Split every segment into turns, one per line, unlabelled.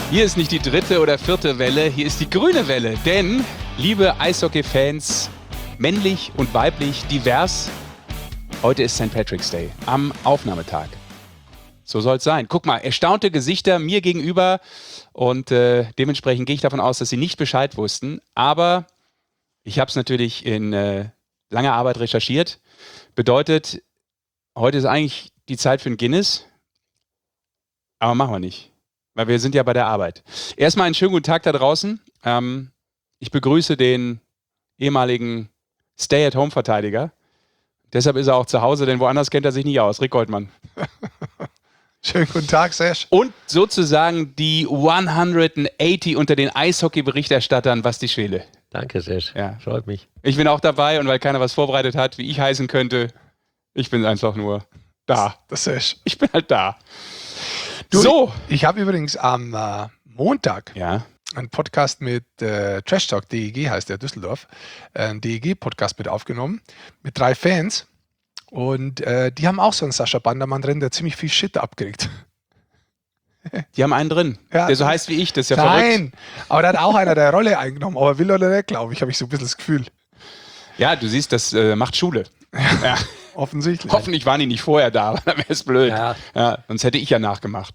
Hier ist nicht die dritte oder vierte Welle, hier ist die grüne Welle. Denn, liebe Eishockey-Fans, männlich und weiblich, divers, heute ist St. Patrick's Day, am Aufnahmetag. So soll es sein. Guck mal, erstaunte Gesichter mir gegenüber und dementsprechend gehe ich davon aus, dass sie nicht Bescheid wussten. Aber ich habe es natürlich in langer Arbeit recherchiert. Bedeutet, heute ist eigentlich die Zeit für ein Guinness, aber machen wir nicht. Weil wir sind ja bei der Arbeit. Erstmal einen schönen guten Tag da draußen. Ich begrüße den ehemaligen Stay-at-Home-Verteidiger. Deshalb ist er auch zu Hause, denn woanders kennt er sich nicht aus. Rick Goldmann.
Schönen guten Tag, Sesh.
Und sozusagen die 180 unter den Eishockey-Berichterstattern, Basti Schwele.
Danke, Sesh.
Ja.
Freut mich.
Ich bin auch dabei und weil keiner was vorbereitet hat, wie ich heißen könnte, ich bin einfach nur da.
Das Sesh.
Ich bin halt da.
Du,
So.
Ich habe übrigens am Montag einen Podcast mit Trash Talk, DEG heißt der, Düsseldorf, einen DEG-Podcast mit aufgenommen, mit 3 Fans. Und die haben auch so einen Sascha Bandermann drin, der ziemlich viel Shit abkriegt.
Die haben einen drin,
Ja,
der so heißt wie ich, das ist ja verrückt.
Nein, aber da hat auch einer der Rolle eingenommen, aber will oder nicht, glaube ich, habe ich so ein bisschen das Gefühl.
Ja, du siehst, das macht Schule. Ja.
Offensichtlich.
Hoffentlich waren die nicht vorher da, dann wäre es blöd.
Ja.
Sonst hätte ich ja nachgemacht.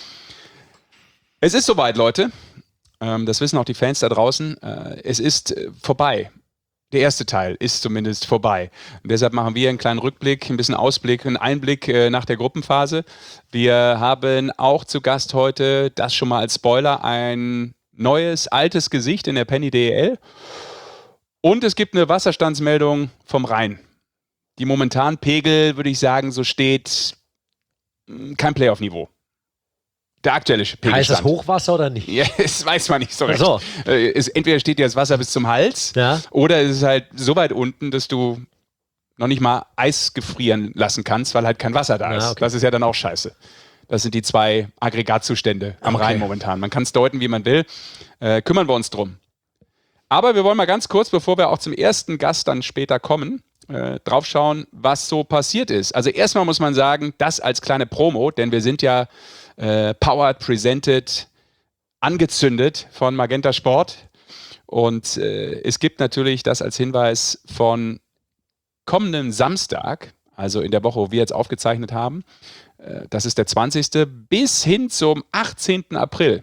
Es ist soweit, Leute. Das wissen auch die Fans da draußen. Es ist vorbei. Der erste Teil ist zumindest vorbei. Und deshalb machen wir einen kleinen Rückblick, ein bisschen Ausblick, einen Einblick nach der Gruppenphase. Wir haben auch zu Gast heute, das schon mal als Spoiler, ein neues, altes Gesicht in der Penny DEL. Und es gibt eine Wasserstandsmeldung vom Rhein. Die momentan Pegel, würde ich sagen, so steht kein Playoff-Niveau. Der aktuelle Pegelstand.
Heißt das Hochwasser oder nicht?
Ja, das weiß man nicht so recht.
Ach so.
Entweder steht dir das Wasser bis zum Hals oder es ist halt so weit unten, dass du noch nicht mal Eis gefrieren lassen kannst, weil halt kein Wasser da ist.
Ja, okay.
Das ist ja dann auch scheiße. Das sind die 2 Aggregatzustände am Rhein momentan. Man kann es deuten, wie man will. Kümmern wir uns drum. Aber wir wollen mal ganz kurz, bevor wir auch zum ersten Gast dann später kommen, drauf schauen, was so passiert ist. Also erstmal muss man sagen, das als kleine Promo, denn wir sind ja powered, presented, angezündet von Magenta Sport. Und es gibt natürlich das als Hinweis von kommenden Samstag, also in der Woche, wo wir jetzt aufgezeichnet haben, das ist der 20. bis hin zum 18. April.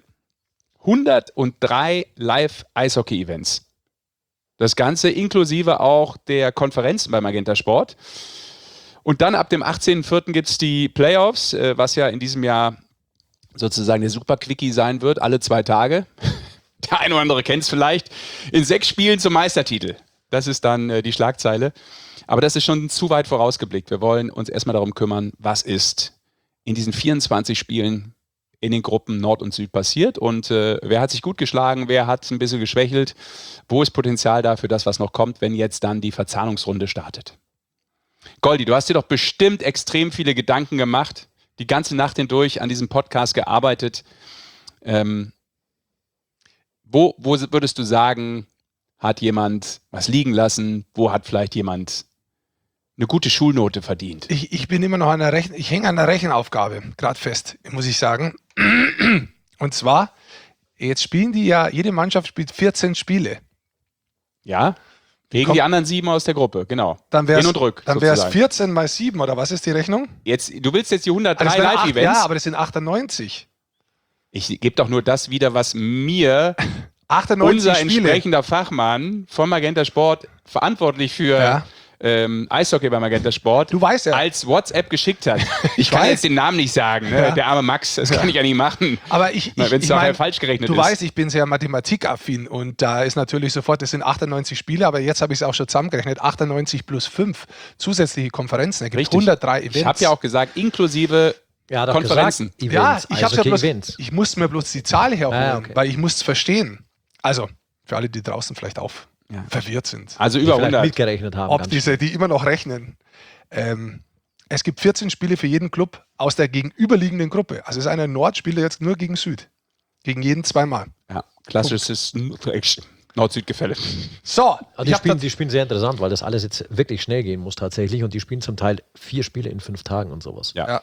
103 Live-Eishockey-Events. Das Ganze inklusive auch der Konferenzen bei Magenta Sport. Und dann ab dem 18.04. gibt es die Playoffs, was ja in diesem Jahr sozusagen der Super-Quickie sein wird, alle 2 Tage. Der eine oder andere kennt es vielleicht. In 6 Spielen zum Meistertitel. Das ist dann die Schlagzeile. Aber das ist schon zu weit vorausgeblickt. Wir wollen uns erstmal darum kümmern, was ist in diesen 24 Spielen in den Gruppen Nord und Süd passiert und wer hat sich gut geschlagen, wer hat ein bisschen geschwächelt, wo ist Potenzial da für das, was noch kommt, wenn jetzt dann die Verzahnungsrunde startet. Goldi, du hast dir doch bestimmt extrem viele Gedanken gemacht, die ganze Nacht hindurch an diesem Podcast gearbeitet. Wo würdest du sagen, hat jemand was liegen lassen, wo hat vielleicht jemand eine gute Schulnote verdient?
Ich bin immer noch an der ich hänge an der Rechenaufgabe, gerade fest, muss ich sagen. Und zwar, jetzt spielen die ja, jede Mannschaft spielt 14 Spiele.
Ja, gegen die anderen 7 aus der Gruppe, genau.
Dann
Hin und rück.
Dann wäre es 14 mal 7, oder was ist die Rechnung?
Du willst jetzt die 103 Live-Events?
Ja, aber das sind 98.
Ich gebe doch nur das wieder, was mir
98
unser
Spiele.
entsprechender Fachmann von Magenta Sport, verantwortlich für Eishockey bei Magenta Sport,
du weißt ja,
als WhatsApp geschickt hat. Ich kann jetzt den Namen nicht sagen, ne? Der arme Max, das kann ich ja nicht machen.
Aber wenn
es nachher falsch gerechnet ist.
Du weißt, ich bin sehr mathematikaffin und da ist natürlich sofort, das sind 98 Spiele, aber jetzt habe ich es auch schon zusammengerechnet, 98 plus 5 zusätzliche Konferenzen, da gibt 103 Events.
Ich habe ja auch gesagt, inklusive Konferenzen.
Events, ich musste mir bloß die Zahl herholen, weil ich muss es verstehen. Also, für alle, die draußen vielleicht auch verwirrt sind.
Also über 100.
Mitgerechnet haben.
Ob die immer noch rechnen. Es gibt 14 Spiele für jeden Club aus der gegenüberliegenden Gruppe. Also ist eine Nord spielt jetzt nur gegen Süd. Gegen jeden 2-mal.
Ja, klassisches Nord-Süd-Gefälle.
So.
Die spielen sehr interessant, weil das alles jetzt wirklich schnell gehen muss tatsächlich und die spielen zum Teil 4 Spiele in 5 Tagen und sowas.
Ja.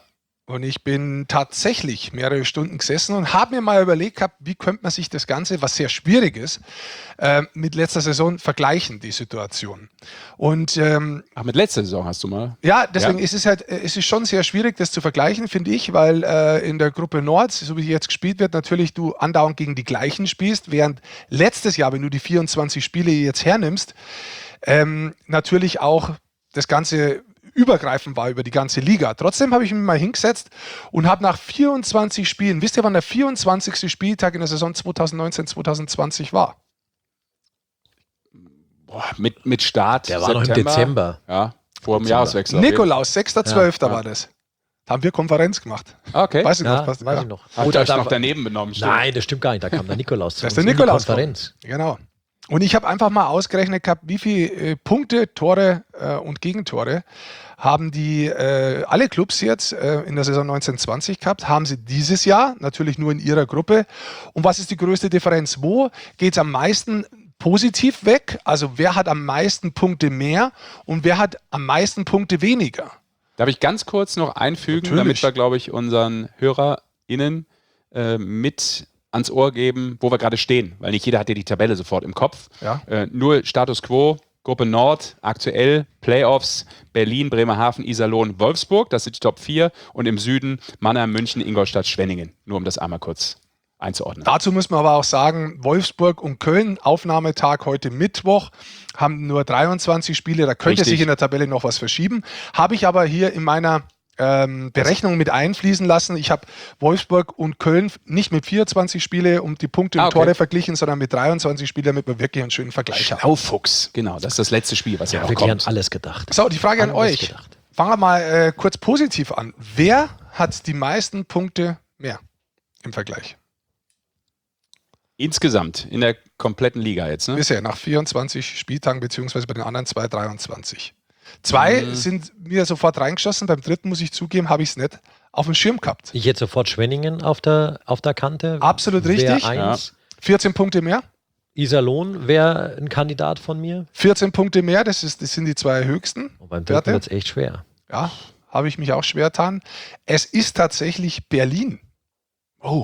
Und ich bin tatsächlich mehrere Stunden gesessen und habe mir mal überlegt gehabt, wie könnte man sich das Ganze, was sehr schwierig ist, mit letzter Saison vergleichen, die Situation. Und
mit letzter Saison hast du mal?
Ja, deswegen ist es ist schon sehr schwierig, das zu vergleichen, finde ich, weil in der Gruppe Nord, so wie jetzt gespielt wird, natürlich du andauernd gegen die gleichen spielst, während letztes Jahr, wenn du die 24 Spiele jetzt hernimmst, natürlich auch das Ganze übergreifend war über die ganze Liga. Trotzdem habe ich mich mal hingesetzt und habe nach 24 Spielen, wisst ihr, wann der 24. Spieltag in der Saison 2019-2020 war?
Boah, mit Start
der war noch im Dezember.
Ja, vor dem Jahreswechsel.
Nikolaus, 6.12. war das. Da haben wir Konferenz gemacht.
Okay.
Weiß ich noch.
Weiß ich noch.
Oder da noch daneben benommen.
Stimmt. Nein, das stimmt gar nicht. Da kam der Nikolaus zu
uns in die
Konferenz.
Genau. Und ich habe einfach mal ausgerechnet gehabt, wie viele Punkte, Tore und Gegentore haben die alle Clubs jetzt in der Saison 1920 gehabt, haben sie dieses Jahr, natürlich nur in ihrer Gruppe. Und was ist die größte Differenz? Wo geht es am meisten positiv weg? Also wer hat am meisten Punkte mehr und wer hat am meisten Punkte weniger?
Darf ich ganz kurz noch einfügen, damit wir, glaube ich, unseren HörerInnen mit ans Ohr geben, wo wir gerade stehen, weil nicht jeder hat ja die Tabelle sofort im Kopf.
Ja.
Nur Status Quo, Gruppe Nord, aktuell Playoffs, Berlin, Bremerhaven, Iserlohn, Wolfsburg, das sind die Top 4 und im Süden Mannheim, München, Ingolstadt, Schwenningen. Nur um das einmal kurz einzuordnen.
Dazu muss man aber auch sagen, Wolfsburg und Köln, Aufnahmetag heute Mittwoch, haben nur 23 Spiele, da könnte sich in der Tabelle noch was verschieben. Habe ich aber hier in meiner Berechnung mit einfließen lassen. Ich habe Wolfsburg und Köln nicht mit 24 Spiele um die Punkte und Tore verglichen, sondern mit 23 Spielen, damit wir wirklich einen schönen Vergleich haben.
Schlaufuchs, genau, das ist das letzte Spiel, was ja noch kommt.
An alles gedacht.
So, die Frage an euch. Fangen wir mal kurz positiv an. Wer hat die meisten Punkte mehr im Vergleich?
Insgesamt, in der kompletten Liga jetzt, ne?
Bisher, nach 24 Spieltagen, beziehungsweise bei den anderen 23. Zwei sind mir sofort reingeschossen, beim dritten, muss ich zugeben, habe ich es nicht auf dem Schirm gehabt.
Ich hätte sofort Schwenningen auf der Kante.
Absolut richtig. 14 Punkte mehr.
Iserlohn wäre ein Kandidat von mir.
14 Punkte mehr, das sind die zwei höchsten.
Und beim dritten wird es echt schwer.
Ja, habe ich mich auch schwer getan. Es ist tatsächlich Berlin. Oh.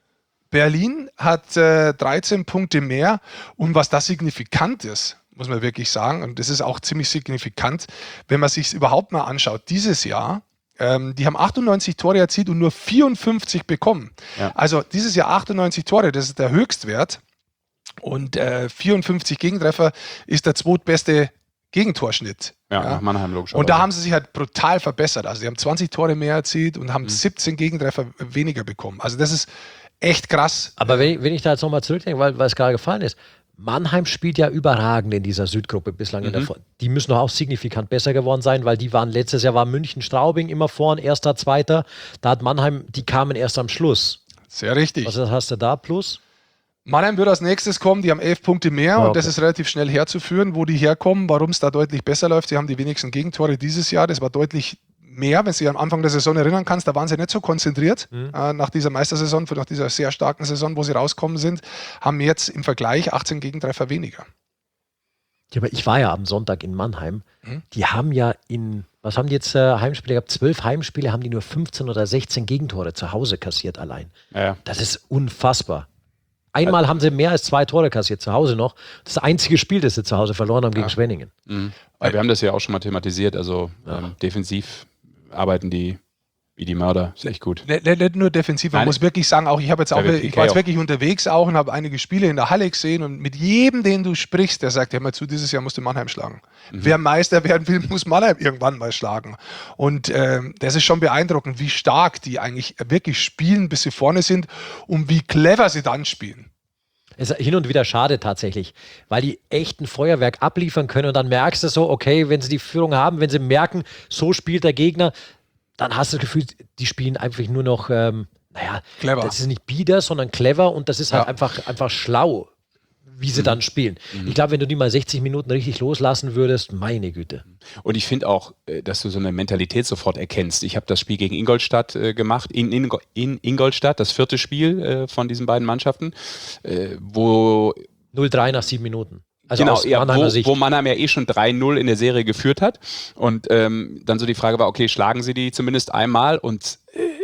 Berlin hat 13 Punkte mehr und was das signifikant ist, muss man wirklich sagen, und das ist auch ziemlich signifikant, wenn man sich es überhaupt mal anschaut, dieses Jahr, die haben 98 Tore erzielt und nur 54 bekommen. Ja. Also dieses Jahr 98 Tore, das ist der Höchstwert und 54 Gegentreffer ist der zweitbeste Gegentorschnitt.
Ja, nach Mannheim logisch.
Und da haben sie sich halt brutal verbessert. Also sie haben 20 Tore mehr erzielt und haben 17 Gegentreffer weniger bekommen. Also das ist echt krass.
Aber wenn ich da jetzt nochmal zurückdenke, weil es gerade gefallen ist, Mannheim spielt ja überragend in dieser Südgruppe bislang. Die müssen doch auch signifikant besser geworden sein, weil letztes Jahr war München, Straubing immer vorn, erster, zweiter. Da hat Mannheim, die kamen erst am Schluss.
Sehr richtig.
Was hast du da plus?
Mannheim wird als nächstes kommen, die haben 11 Punkte mehr und das ist relativ schnell herzuführen, wo die herkommen, warum es da deutlich besser läuft. Sie haben die wenigsten Gegentore dieses Jahr, das war deutlich mehr, wenn du dich am Anfang der Saison erinnern kannst, da waren sie nicht so konzentriert nach dieser Meistersaison, nach dieser sehr starken Saison, wo sie rauskommen sind, haben jetzt im Vergleich 18 Gegentreffer weniger.
Ja, aber ich war ja am Sonntag in Mannheim. Die haben ja was haben die jetzt Heimspiele gehabt? 12 Heimspiele, haben die nur 15 oder 16 Gegentore zu Hause kassiert allein.
Ja.
Das ist unfassbar. Einmal haben sie mehr als 2 Tore kassiert zu Hause noch. Das einzige Spiel, das sie zu Hause verloren haben gegen Schwenningen.
Wir haben das ja auch schon mal thematisiert, also defensiv arbeiten die wie die Mörder, ist echt gut.
Nicht nur defensiv, man muss wirklich sagen, auch ich war jetzt wirklich unterwegs auch und habe einige Spiele in der Halle gesehen und mit jedem, den du sprichst, der sagt, hör mal zu, dieses Jahr musst du Mannheim schlagen. Wer Meister werden will, muss Mannheim irgendwann mal schlagen. Und das ist schon beeindruckend, wie stark die eigentlich wirklich spielen, bis sie vorne sind und wie clever sie dann spielen.
Es ist hin und wieder schade tatsächlich, weil die echt ein Feuerwerk abliefern können und dann merkst du so, okay, wenn sie die Führung haben, wenn sie merken, so spielt der Gegner, dann hast du das Gefühl, die spielen einfach nur noch, clever. Das ist nicht bieder, sondern clever und das ist halt einfach schlau, wie sie dann spielen. Ich glaube, wenn du die mal 60 Minuten richtig loslassen würdest, meine Güte.
Und ich finde auch, dass du so eine Mentalität sofort erkennst. Ich habe das Spiel gegen Ingolstadt gemacht, in Ingolstadt, das 4. Spiel von diesen beiden Mannschaften, wo
0-3 nach 7 Minuten. Also
genau, wo Mannheim ja schon 3-0 in der Serie geführt hat. Und dann so die Frage war, okay, schlagen sie die zumindest einmal? Und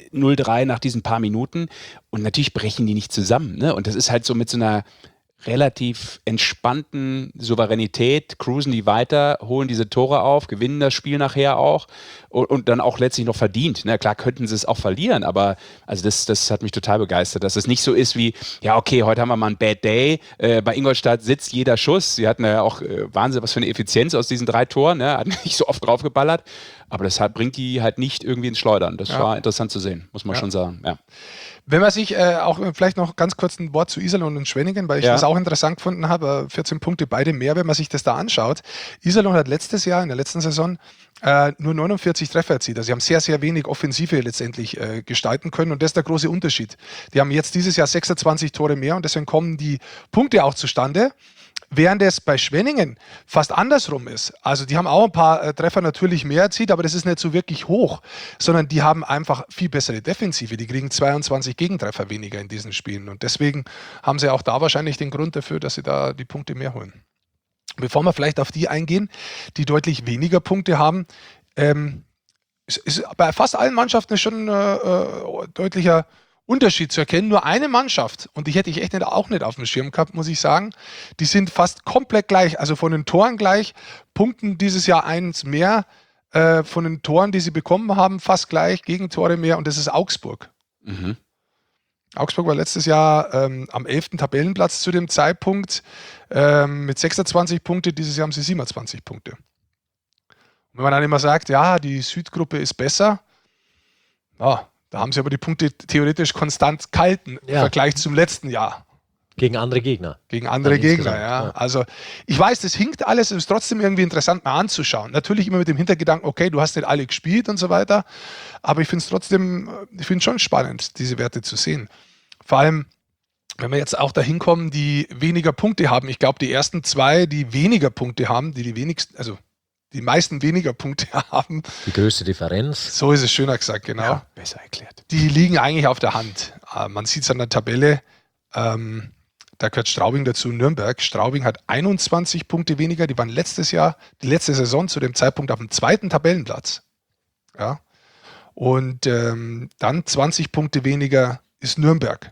0-3 nach diesen paar Minuten und natürlich brechen die nicht zusammen. Ne? Und das ist halt so mit so einer relativ entspannten Souveränität, cruisen die weiter, holen diese Tore auf, gewinnen das Spiel nachher auch und dann auch letztlich noch verdient. Na klar könnten sie es auch verlieren, aber also das hat mich total begeistert, dass es nicht so ist wie, ja okay, heute haben wir mal einen Bad Day, bei Ingolstadt sitzt jeder Schuss, sie hatten ja auch Wahnsinn, was für eine Effizienz aus diesen 3 Toren, ne? Hat nicht so oft draufgeballert, aber das bringt die halt nicht irgendwie ins Schleudern. Das war interessant zu sehen, muss man schon sagen. Ja.
Wenn man sich auch vielleicht noch ganz kurz ein Wort zu Iserlohn und Schwenningen, weil ich das auch interessant gefunden habe, 14 Punkte, beide mehr, wenn man sich das da anschaut. Iserlohn hat letztes Jahr, in der letzten Saison, nur 49 Treffer erzielt. Also sie haben sehr, sehr wenig Offensive letztendlich gestalten können und das ist der große Unterschied. Die haben jetzt dieses Jahr 26 Tore mehr und deswegen kommen die Punkte auch zustande. Während es bei Schwenningen fast andersrum ist. Also die haben auch ein paar Treffer natürlich mehr erzielt, aber das ist nicht so wirklich hoch, sondern die haben einfach viel bessere Defensive. Die kriegen 22 Gegentreffer weniger in diesen Spielen und deswegen haben sie auch da wahrscheinlich den Grund dafür, dass sie da die Punkte mehr holen. Bevor wir vielleicht auf die eingehen, die deutlich weniger Punkte haben, ist bei fast allen Mannschaften schon deutlicher Unterschied zu erkennen. Nur eine Mannschaft, und die hätte ich echt auch nicht auf dem Schirm gehabt, muss ich sagen, die sind fast komplett gleich, also von den Toren gleich, punkten dieses Jahr 1 mehr, von den Toren, die sie bekommen haben, fast gleich, Gegentore mehr und das ist Augsburg. Mhm. Augsburg war letztes Jahr am 11. Tabellenplatz zu dem Zeitpunkt mit 26 Punkte, dieses Jahr haben sie 27 Punkte. Und wenn man dann immer sagt, ja, die Südgruppe ist besser, da haben sie aber die Punkte theoretisch konstant gehalten im Vergleich zum letzten Jahr.
Gegen andere Gegner.
Gegen andere Gegner, ja. Also ich weiß, das hinkt alles, es ist trotzdem irgendwie interessant mal anzuschauen. Natürlich immer mit dem Hintergedanken, okay, du hast nicht alle gespielt und so weiter, aber ich finde es trotzdem, schon spannend, diese Werte zu sehen. Vor allem, wenn wir jetzt auch dahin kommen, die weniger Punkte haben. Ich glaube, die ersten 2, die weniger Punkte haben, die wenigsten, also die meisten weniger Punkte haben.
Die größte Differenz.
So ist es schöner gesagt, genau.
Ja, besser erklärt.
Die liegen eigentlich auf der Hand. Man sieht es an der Tabelle. Da gehört Straubing dazu, Nürnberg. Straubing hat 21 Punkte weniger. Die waren die letzte Saison zu dem Zeitpunkt auf dem 2. Tabellenplatz. Ja. Und dann 20 Punkte weniger ist Nürnberg.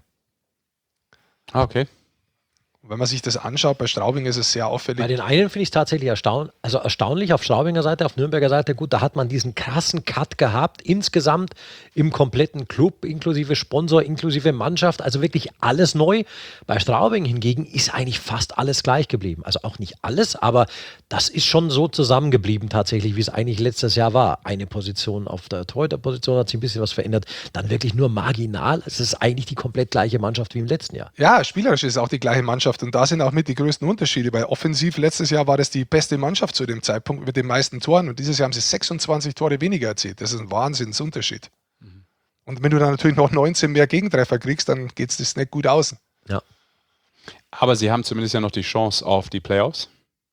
Okay.
Wenn man sich das anschaut, bei Straubing ist es sehr auffällig.
Bei den einen finde ich es tatsächlich erstaunlich auf Straubinger Seite, auf Nürnberger Seite. Gut, da hat man diesen krassen Cut gehabt, insgesamt im kompletten Club, inklusive Sponsor, inklusive Mannschaft, also wirklich alles neu. Bei Straubing hingegen ist eigentlich fast alles gleich geblieben. Also auch nicht alles, aber das ist schon so zusammengeblieben tatsächlich, wie es eigentlich letztes Jahr war. Eine Position auf der Torhüterposition hat sich ein bisschen was verändert, dann wirklich nur marginal. Es ist eigentlich die komplett gleiche Mannschaft wie im letzten Jahr.
Ja, spielerisch ist auch die gleiche Mannschaft. Und da sind auch mit die größten Unterschiede, weil offensiv letztes Jahr war das die beste Mannschaft zu dem Zeitpunkt mit den meisten Toren und dieses Jahr haben sie 26 Tore weniger erzielt. Das ist ein Wahnsinnsunterschied. Mhm. Und wenn du dann natürlich noch 19 mehr Gegentreffer kriegst, dann geht es das nicht gut aus.
Ja.
Aber sie haben zumindest ja noch die Chance auf die Playoffs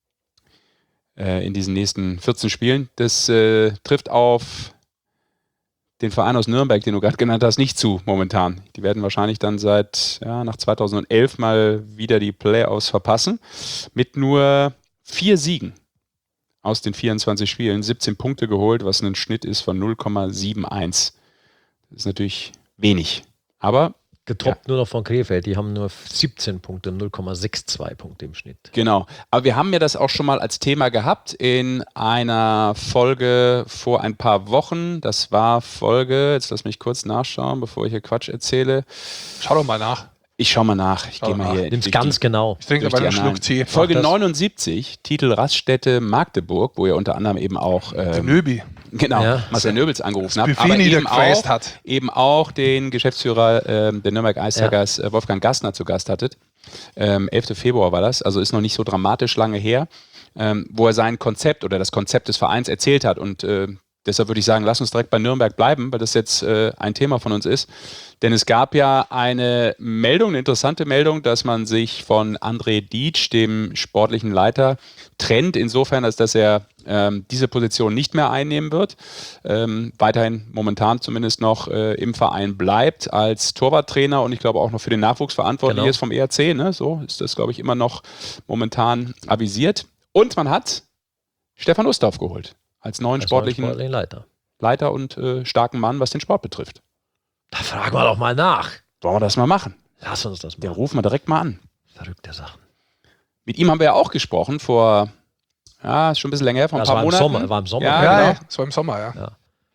in diesen nächsten 14 Spielen. Das trifft auf den Verein aus Nürnberg, den du gerade genannt hast, nicht zu momentan. Die werden wahrscheinlich dann nach 2011 mal wieder die Playoffs verpassen. Mit nur 4 Siegen aus den 24 Spielen, 17 Punkte geholt, was ein Schnitt ist von 0,71. Das ist natürlich wenig. Aber
getoppt nur noch von Krefeld, die haben nur 17 Punkte, 0,62 Punkte im Schnitt.
Genau, aber wir haben ja das auch schon mal als Thema gehabt in einer Folge vor ein paar Wochen. Das war jetzt lass mich kurz nachschauen, bevor ich hier Quatsch erzähle.
Schau doch mal nach.
Ich schau mal nach. Ich gehe mal hier.
Nimm's ganz genau.
Ich trinke aber einen Schluck Tee.
Folge 79, Titel Raststätte Magdeburg, wo ihr unter anderem eben auch
Nöbi.
Genau, Marcel Nöbels angerufen habt.
Aber
eben auch den Geschäftsführer der Nürnberg Ice Tigers, Wolfgang Gastner, zu Gast hattet. 11. Februar war das, also ist noch nicht so dramatisch lange her, wo er sein Konzept oder das Konzept des Vereins erzählt hat. Und deshalb würde ich sagen, lass uns direkt bei Nürnberg bleiben, weil das jetzt ein Thema von uns ist. Denn es gab ja eine interessante Meldung, dass man sich von André Dietsch, dem sportlichen Leiter, trennt, insofern, als dass er diese Position nicht mehr einnehmen wird. Weiterhin momentan zumindest noch im Verein bleibt als Torwarttrainer und ich glaube auch noch für den Nachwuchs verantwortlich ist vom ERC. Ne? So ist das, glaube ich, immer noch momentan avisiert. Und man hat Stefan Ustorf geholt als neuen sportlichen
Leiter
und starken Mann, was den Sport betrifft.
Da fragen wir doch mal nach.
Wollen wir das mal machen?
Lass uns das mal.
Den rufen wir direkt mal an.
Verrückte Sachen.
Mit ihm haben wir ja auch gesprochen vor, ist schon ein bisschen länger her, vor ein paar Monaten.
War im Sommer.
Ja, genau. Das war im Sommer, ja.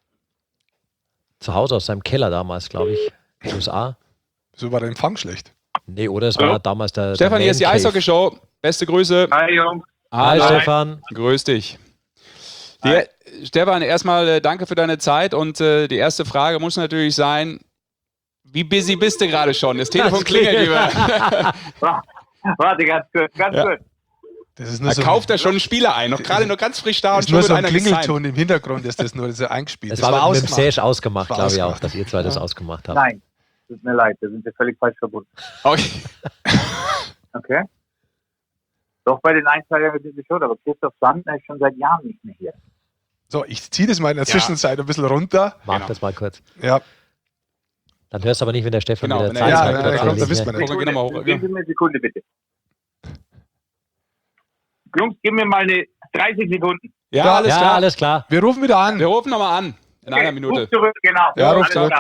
Zu Hause aus seinem Keller damals, glaube ich, in den USA.
So war der Empfang schlecht.
Nee, oder? Es war damals der
Stefan, hier ist die Eishockey-Show. Beste Grüße.
Hi, Jungs.
Hi, Stefan.
Grüß dich. Stefan, erstmal danke für deine Zeit und die erste Frage muss natürlich sein, wie busy bist du gerade schon? Das Telefon klingelt über.
Warte, ganz kurz.
Das ist nur
da kauft er schon einen Spieler ein, gerade nur ganz frisch da und
schon
nur
so ein
einer
Klingelton im Hintergrund, ist das nur so eingespielt.
Das war mit dem Sesh ausgemacht, glaube ich auch, dass ihr zwei das ausgemacht habt.
Nein, tut mir leid, da sind wir völlig falsch verbunden. Okay. Doch bei den Einsteigern sind wir schon, aber Christoph Sandner ist schon seit Jahren nicht mehr hier.
So, ich ziehe das mal in der Zwischenzeit ein bisschen runter.
Mach das mal kurz.
Ja.
Dann hörst du aber nicht, wenn der Stefan wieder
Zeit hat. Da wissen wir nicht.
Geben Sie mir eine Sekunde, bitte. Jungs, gib mir mal eine 30 Sekunden.
Ja,
alles klar.
Wir rufen wieder an.
Wir rufen nochmal an. In einer Minute.
Ruf zurück, genau.
Ja, ruf zurück.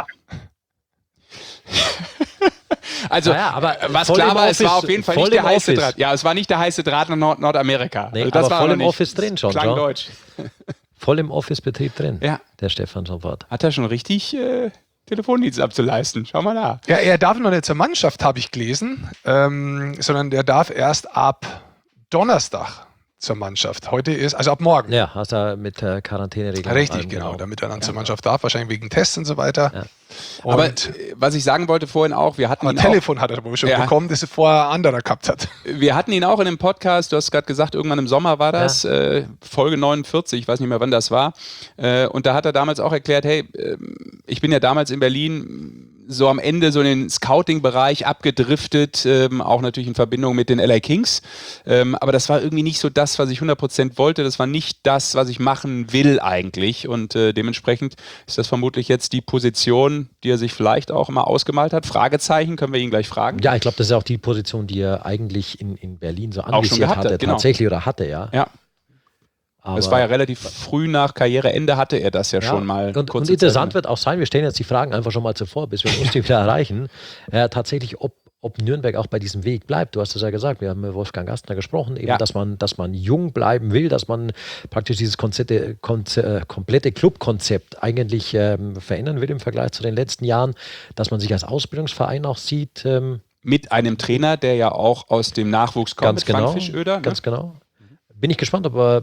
Also,
aber
was klar war, es war auf jeden Fall nicht der heiße Draht. Ja, es war nicht der heiße Draht nach Nordamerika.
Nee,
also das
aber
war
voll im Office drin schon.
Klang deutsch.
Voll im Office-Betrieb drin, der Stefan sofort.
Hat er schon richtig Telefondienst abzuleisten? Schau mal da.
Ja, er darf noch nicht zur Mannschaft, habe ich gelesen, sondern er darf erst ab Donnerstag zur Mannschaft. Heute ist, also ab morgen.
Ja, hast du mit Quarantäneregeln.
Richtig, genau, damit er dann zur Mannschaft darf, wahrscheinlich wegen Tests und so weiter.
Ja.
Und
aber was ich sagen wollte vorhin auch, wir hatten ihn
Telefon hat er wohl schon bekommen, das er vorher anderer gehabt hat.
Wir hatten ihn auch in einem Podcast, du hast gerade gesagt, irgendwann im Sommer war das, Folge 49, ich weiß nicht mehr, wann das war. Und da hat er damals auch erklärt, hey, ich bin ja damals in Berlin so am Ende so in den Scouting-Bereich abgedriftet, auch natürlich in Verbindung mit den LA Kings. Aber das war irgendwie nicht so das, was ich 100% wollte. Das war nicht das, was ich machen will eigentlich. Und dementsprechend ist das vermutlich jetzt die Position, die er sich vielleicht auch mal ausgemalt hat. Fragezeichen, können wir ihn gleich fragen.
Ja, ich glaube, das ist auch die Position, die er eigentlich in Berlin so anvisiert hatte.
Genau.
Tatsächlich oder hatte, ja.
Ja. Aber es war ja relativ früh nach Karriereende, hatte er das ja schon mal.
Und interessant wird auch sein, wir stellen jetzt die Fragen einfach schon mal zuvor, bis wir uns die wieder erreichen, tatsächlich, ob Nürnberg auch bei diesem Weg bleibt. Du hast es ja gesagt, wir haben mit Wolfgang Gastner gesprochen, eben, dass man jung bleiben will, dass man praktisch dieses komplette Clubkonzept eigentlich verändern will im Vergleich zu den letzten Jahren, dass man sich als Ausbildungsverein auch sieht.
Mit einem Trainer, der ja auch aus dem Nachwuchs kommt,
ganz genau,
Frank Fischöder. Ne?
Ganz genau. Bin ich gespannt, aber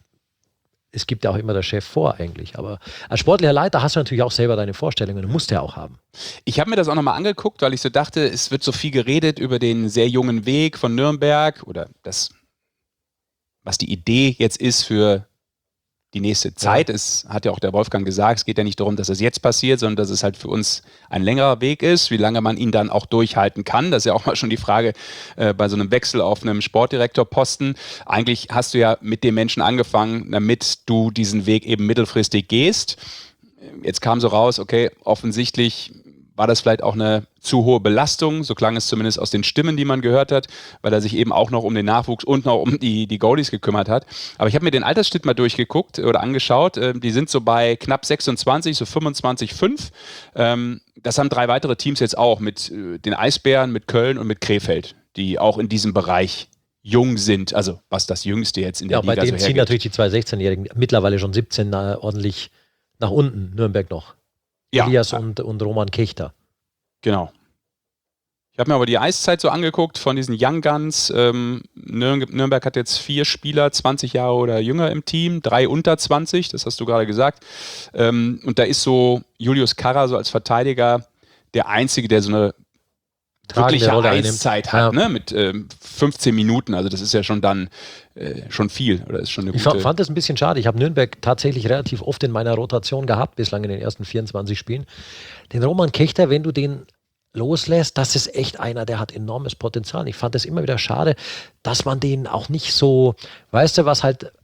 es gibt ja auch immer der Chef vor eigentlich. Aber als sportlicher Leiter hast du natürlich auch selber deine Vorstellungen. Du musst ja auch haben.
Ich habe mir das auch nochmal angeguckt, weil ich so dachte, es wird so viel geredet über den sehr jungen Weg von Nürnberg oder das, was die Idee jetzt ist für die nächste Zeit.
Ja.
Es hat ja auch der Wolfgang gesagt, es geht ja nicht darum, dass es jetzt passiert, sondern dass es halt für uns ein längerer Weg ist, wie lange man ihn dann auch durchhalten kann. Das ist ja auch mal schon die Frage bei so einem Wechsel auf einem Sportdirektorposten. Eigentlich hast du ja mit dem Menschen angefangen, damit du diesen Weg eben mittelfristig gehst. Jetzt kam so raus, okay, offensichtlich war das vielleicht auch eine zu hohe Belastung, so klang es zumindest aus den Stimmen, die man gehört hat, weil er sich eben auch noch um den Nachwuchs und noch um die Goalies gekümmert hat. Aber ich habe mir den Altersschnitt mal durchgeguckt oder angeschaut. Die sind so bei knapp 26, so 25,5. Das haben 3 weitere Teams jetzt auch mit den Eisbären, mit Köln und mit Krefeld, die auch in diesem Bereich jung sind, also was das Jüngste jetzt in der Liga so hergibt.
Bei denen ziehen natürlich die 2 16-Jährigen, mittlerweile schon 17, ordentlich nach unten, Nürnberg noch.
Ja.
Elias und Roman Kechter.
Genau. Ich habe mir aber die Eiszeit so angeguckt von diesen Young Guns. Nürnberg hat jetzt 4 Spieler, 20 Jahre oder jünger im Team, 3 unter 20, das hast du gerade gesagt. Und da ist so Julius Karrer so als Verteidiger der Einzige, der so eine wirkliche Eiszeit hat, ne? Mit 15 Minuten. Also das ist ja schon dann schon viel. Oder ist schon eine gute.
Ich fand das ein bisschen schade. Ich habe Nürnberg tatsächlich relativ oft in meiner Rotation gehabt, bislang in den ersten 24 Spielen. Den Roman Kechter, wenn du den loslässt, das ist echt einer, der hat enormes Potenzial. Ich fand es immer wieder schade, dass man den auch nicht so, weißt du, was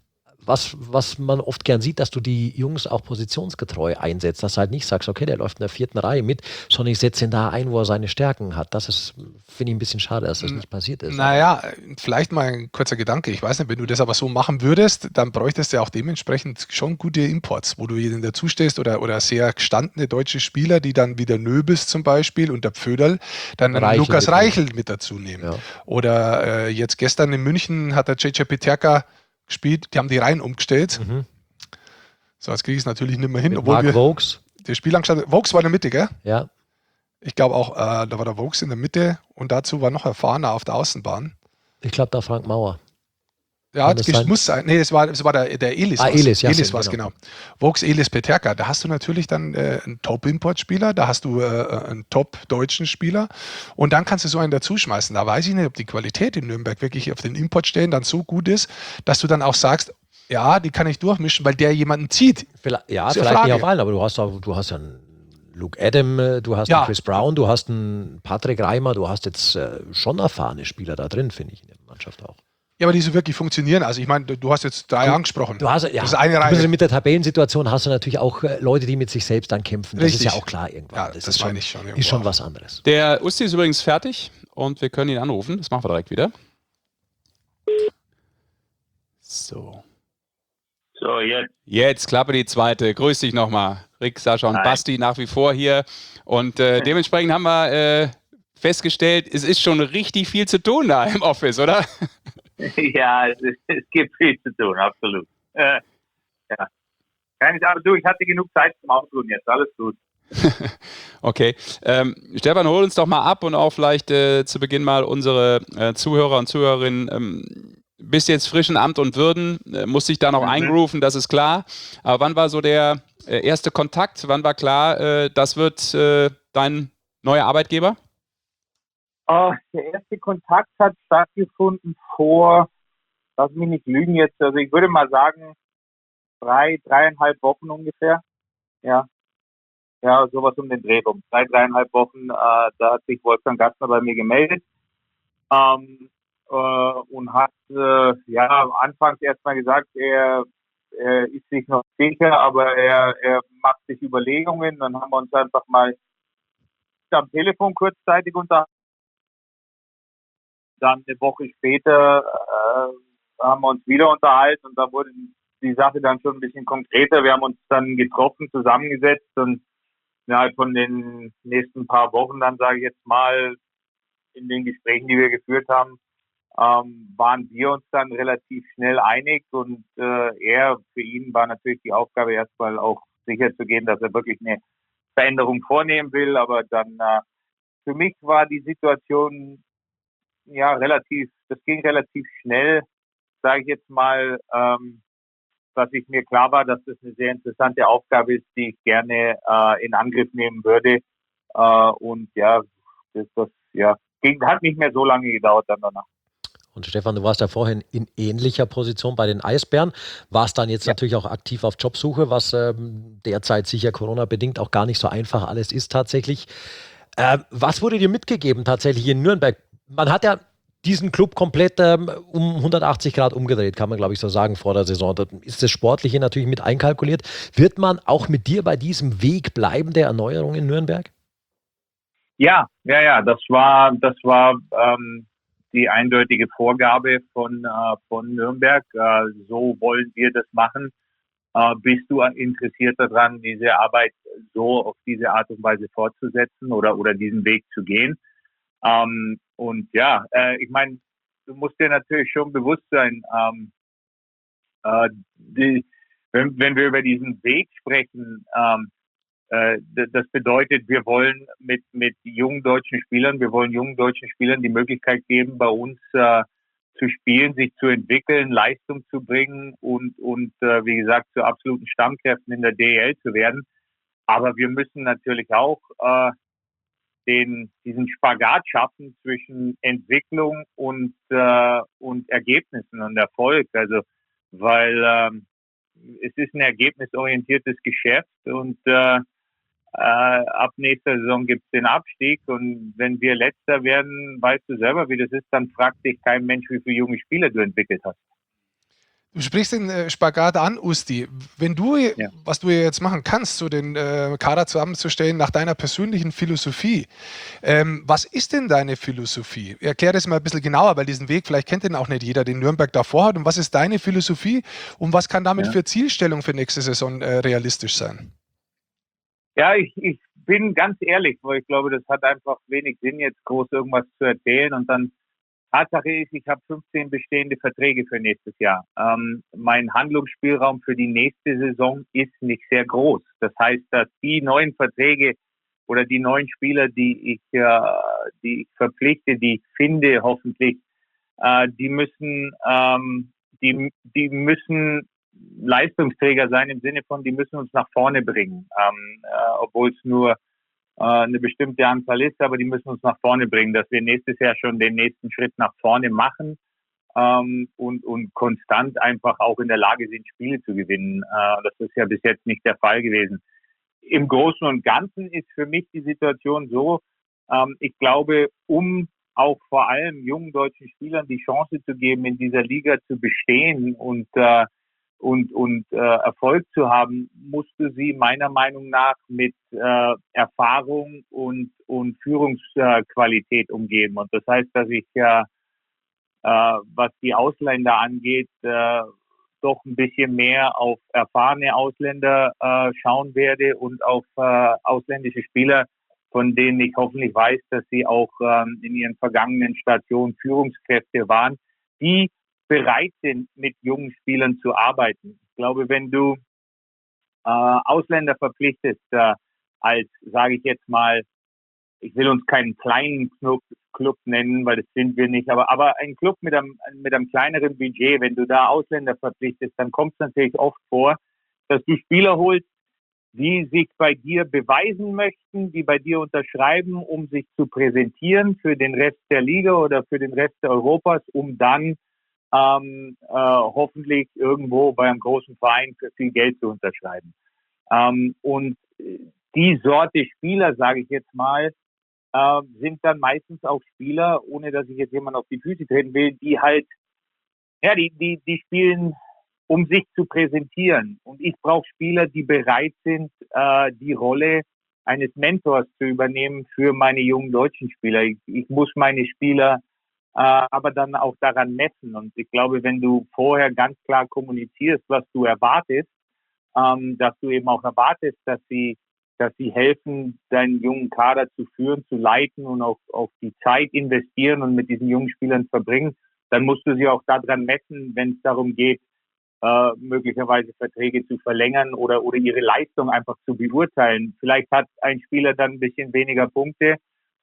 was man oft gern sieht, dass du die Jungs auch positionsgetreu einsetzt, dass du halt nicht sagst, okay, der läuft in der 4. Reihe mit, sondern ich setze ihn da ein, wo er seine Stärken hat. Das ist, finde ich, ein bisschen schade, dass das nicht passiert ist.
Naja, vielleicht mal ein kurzer Gedanke. Ich weiß nicht, wenn du das aber so machen würdest, dann bräuchtest du ja auch dementsprechend schon gute Imports, wo du jedem dazustehst oder sehr gestandene deutsche Spieler, die dann wie der Nöbis zum Beispiel und der Pföderl dann Lukas Reichel mit dazu nehmen. Ja. Oder jetzt gestern in München hat der JJ Peterka gespielt, die haben die Reihen umgestellt. So, jetzt kriege ich es natürlich nicht mehr hin.
Mit Mark Vokes.
Der Spielanstalt, Vokes war in der Mitte, gell?
Ja.
Ich glaube auch, da war der Vokes in der Mitte und dazu war noch erfahrener auf der Außenbahn.
Ich glaube, da Frank Mauer.
Ja, das muss sein. Nee, es war der Elis.
Elis, ja.
Elis war es, genau. Vokes, Elis, Peterka. Da hast du natürlich dann einen Top-Import-Spieler, da hast du einen Top-deutschen Spieler und dann kannst du so einen dazuschmeißen. Da weiß ich nicht, ob die Qualität in Nürnberg wirklich auf den Importstellen dann so gut ist, dass du dann auch sagst, ja, die kann ich durchmischen, weil der jemanden zieht.
Vielleicht nicht auf allen, aber du hast ja einen Luke Adam, du hast einen Chris Brown, du hast einen Patrick Reimer, du hast jetzt schon erfahrene Spieler da drin, finde ich, in der Mannschaft auch.
Ja, aber die so wirklich funktionieren. Also ich meine, du hast jetzt 3 angesprochen.
Du hast, das ist eine Reihe. Mit der Tabellensituation hast du natürlich auch Leute, die mit sich selbst dann kämpfen. Das ist ja auch klar irgendwann.
Ja, das meine ich schon.
Ist schon was anderes.
Der Usti ist übrigens fertig und wir können ihn anrufen. Das machen wir direkt wieder. So, jetzt. Jetzt Klappe die zweite. Grüß dich nochmal. Rick, Sascha und Basti nach wie vor hier. Und dementsprechend haben wir festgestellt, es ist schon richtig viel zu tun da im Office, oder?
Ja, es gibt viel zu tun, absolut. Ja. Keine Sache, ich hatte genug Zeit zum Ausruhen jetzt, alles gut.
Okay. Stefan, hol uns doch mal ab und auch vielleicht zu Beginn mal unsere Zuhörer und Zuhörerinnen. Bist jetzt frisch in Amt und Würden, musst dich da noch eingrooven, das ist klar. Aber wann war so der erste Kontakt? Wann war klar, das wird dein neuer Arbeitgeber?
Der erste Kontakt hat stattgefunden vor, lass mich nicht lügen jetzt, also ich würde mal sagen, 3,5 Wochen ungefähr. Ja, sowas um den Dreh rum. 3,5 Wochen, da hat sich Wolfgang Gastner bei mir gemeldet und hat anfangs erstmal gesagt, er ist sich noch sicher, aber er macht sich Überlegungen. Dann haben wir uns einfach mal am Telefon kurzzeitig unterhalten. Dann eine Woche später haben wir uns wieder unterhalten und da wurde die Sache dann schon ein bisschen konkreter. Wir haben uns dann getroffen, zusammengesetzt und innerhalb von den nächsten paar Wochen dann, sage ich jetzt mal, in den Gesprächen, die wir geführt haben, waren wir uns dann relativ schnell einig und für ihn war natürlich die Aufgabe erstmal auch sicherzugehen, dass er wirklich eine Veränderung vornehmen will, aber dann für mich war die Situation das ging relativ schnell, sage ich jetzt mal, dass ich mir klar war, dass das eine sehr interessante Aufgabe ist, die ich gerne in Angriff nehmen würde. Hat nicht mehr so lange gedauert dann danach.
Und Stefan, du warst ja vorhin in ähnlicher Position bei den Eisbären, warst dann jetzt natürlich auch aktiv auf Jobsuche, was derzeit sicher Corona-bedingt auch gar nicht so einfach alles ist tatsächlich. Was wurde dir mitgegeben tatsächlich in Nürnberg? Man hat ja diesen Club komplett um 180 Grad umgedreht, kann man glaube ich so sagen, vor der Saison. Da ist das Sportliche natürlich mit einkalkuliert. Wird man auch mit dir bei diesem Weg bleiben der Erneuerung in Nürnberg?
Ja, das war die eindeutige Vorgabe von Nürnberg. So wollen wir das machen. Bist du interessiert daran, diese Arbeit so auf diese Art und Weise fortzusetzen oder diesen Weg zu gehen? Ich meine, du musst dir natürlich schon bewusst sein, wenn wir über diesen Weg sprechen, das bedeutet, wir wollen mit jungen deutschen Spielern die Möglichkeit geben, bei uns zu spielen, sich zu entwickeln, Leistung zu bringen und wie gesagt, zu absoluten Stammkräften in der DEL zu werden. Aber wir müssen natürlich auch diesen Spagat schaffen zwischen Entwicklung und Ergebnissen und Erfolg. Also, weil es ist ein ergebnisorientiertes Geschäft und ab nächster Saison gibt es den Abstieg und wenn wir Letzter werden, weißt du selber, wie das ist, dann fragt dich kein Mensch, wie viele junge Spieler du entwickelt hast.
Du sprichst den Spagat an, Usti. Wenn du, was du jetzt machen kannst, so den Kader zusammenzustellen nach deiner persönlichen Philosophie, was ist denn deine Philosophie? Erklär das mal ein bisschen genauer, weil diesen Weg, vielleicht kennt den auch nicht jeder, den Nürnberg davor hat. Und was ist deine Philosophie und was kann damit für Zielstellung für nächste Saison realistisch sein?
Ja, ich bin ganz ehrlich, weil ich glaube, das hat einfach wenig Sinn, jetzt groß irgendwas zu erzählen. Und dann Tatsache ist, ich habe 15 bestehende Verträge für nächstes Jahr. Mein Handlungsspielraum für die nächste Saison ist nicht sehr groß. Das heißt, dass die neuen Verträge oder die neuen Spieler, die ich verpflichte, die ich finde, hoffentlich, die müssen Leistungsträger sein im Sinne von, die müssen uns nach vorne bringen, obwohl es nur eine bestimmte Anzahl ist, aber die müssen uns nach vorne bringen, dass wir nächstes Jahr schon den nächsten Schritt nach vorne machen und konstant einfach auch in der Lage sind, Spiele zu gewinnen. Das ist ja bis jetzt nicht der Fall gewesen. Im Großen und Ganzen ist für mich die Situation so, ich glaube, um auch vor allem jungen deutschen Spielern die Chance zu geben, in dieser Liga zu bestehen und Erfolg zu haben, musst du sie meiner Meinung nach mit Erfahrung und Führungsqualität umgeben. Und das heißt, dass ich was die Ausländer angeht, doch ein bisschen mehr auf erfahrene Ausländer schauen werde und auf ausländische Spieler, von denen ich hoffentlich weiß, dass sie auch in ihren vergangenen Stationen Führungskräfte waren, die bereit sind, mit jungen Spielern zu arbeiten. Ich glaube, wenn du Ausländer verpflichtest, als, sage ich jetzt mal, ich will uns keinen kleinen Club nennen, weil das sind wir nicht, aber ein Club mit einem kleineren Budget, wenn du da Ausländer verpflichtest, dann kommt es natürlich oft vor, dass du Spieler holst, die sich bei dir beweisen möchten, die bei dir unterschreiben, um sich zu präsentieren für den Rest der Liga oder für den Rest Europas, um dann hoffentlich irgendwo bei einem großen Verein für viel Geld zu unterschreiben. Und die Sorte Spieler, sage ich jetzt mal, sind dann meistens auch Spieler, ohne dass ich jetzt jemand auf die Füße treten will, die halt, ja, die spielen, um sich zu präsentieren. Und ich brauche Spieler, die bereit sind, die Rolle eines Mentors zu übernehmen für meine jungen deutschen Spieler. Ich muss meine Spieler aber dann auch daran messen. Und ich glaube, wenn du vorher ganz klar kommunizierst, was du erwartest, dass du eben auch erwartest, dass sie helfen, deinen jungen Kader zu führen, zu leiten und auch die Zeit investieren und mit diesen jungen Spielern verbringen, dann musst du sie auch daran messen, wenn es darum geht, möglicherweise Verträge zu verlängern oder ihre Leistung einfach zu beurteilen. Vielleicht hat ein Spieler dann ein bisschen weniger Punkte,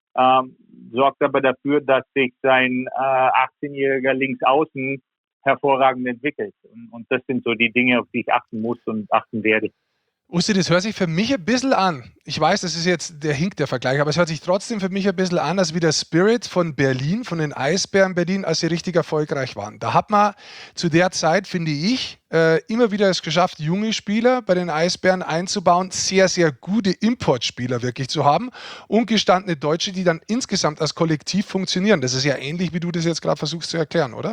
sorgt aber dafür, dass sich sein 18-jähriger Linksaußen hervorragend entwickelt. Und das sind so die Dinge, auf die ich achten muss und achten werde.
Usti, das hört sich für mich ein bisschen an. Ich weiß, das ist jetzt der Vergleich, aber es hört sich trotzdem für mich ein bisschen an, als wie der Spirit von Berlin, von den Eisbären Berlin, als sie richtig erfolgreich waren. Da hat man zu der Zeit, finde ich, immer wieder es geschafft, junge Spieler bei den Eisbären einzubauen, sehr, sehr gute Importspieler wirklich zu haben und gestandene Deutsche, die dann insgesamt als Kollektiv funktionieren. Das ist ja ähnlich, wie du das jetzt gerade versuchst zu erklären, oder?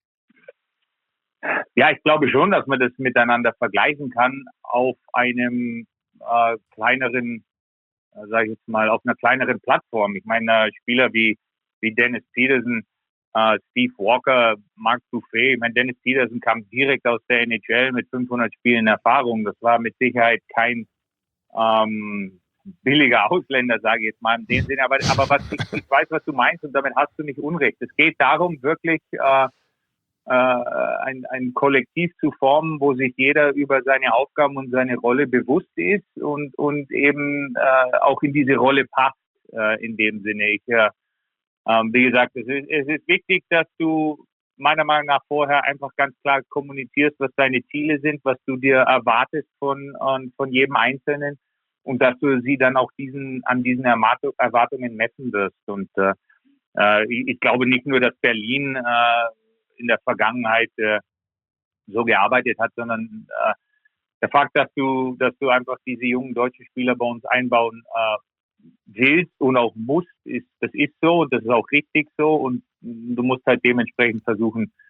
Ja, ich glaube schon, dass man das miteinander vergleichen kann auf einem kleineren, sage ich jetzt mal, auf einer kleineren Plattform. Ich meine, Spieler wie Dennis Peterson, Steve Walker, Mark Buffet. Ich meine, Dennis Peterson kam direkt aus der NHL mit 500 Spielen Erfahrung. Das war mit Sicherheit kein billiger Ausländer, sage ich jetzt mal in dem Sinne. Aber was ich weiß, was du meinst und damit hast du nicht Unrecht. Es geht darum, wirklich ein Kollektiv zu formen, wo sich jeder über seine Aufgaben und seine Rolle bewusst ist und eben auch in diese Rolle passt in dem Sinne. Wie gesagt, es ist wichtig, dass du meiner Meinung nach vorher einfach ganz klar kommunizierst, was deine Ziele sind, was du dir erwartest von jedem Einzelnen und dass du sie dann auch an diesen Erwartungen messen wirst. Und ich glaube nicht nur, dass Berlin in der Vergangenheit so gearbeitet hat, sondern der Fakt, dass du einfach diese jungen deutschen Spieler bei uns einbauen willst und auch musst, das ist so und das ist auch richtig so und du musst halt dementsprechend versuchen,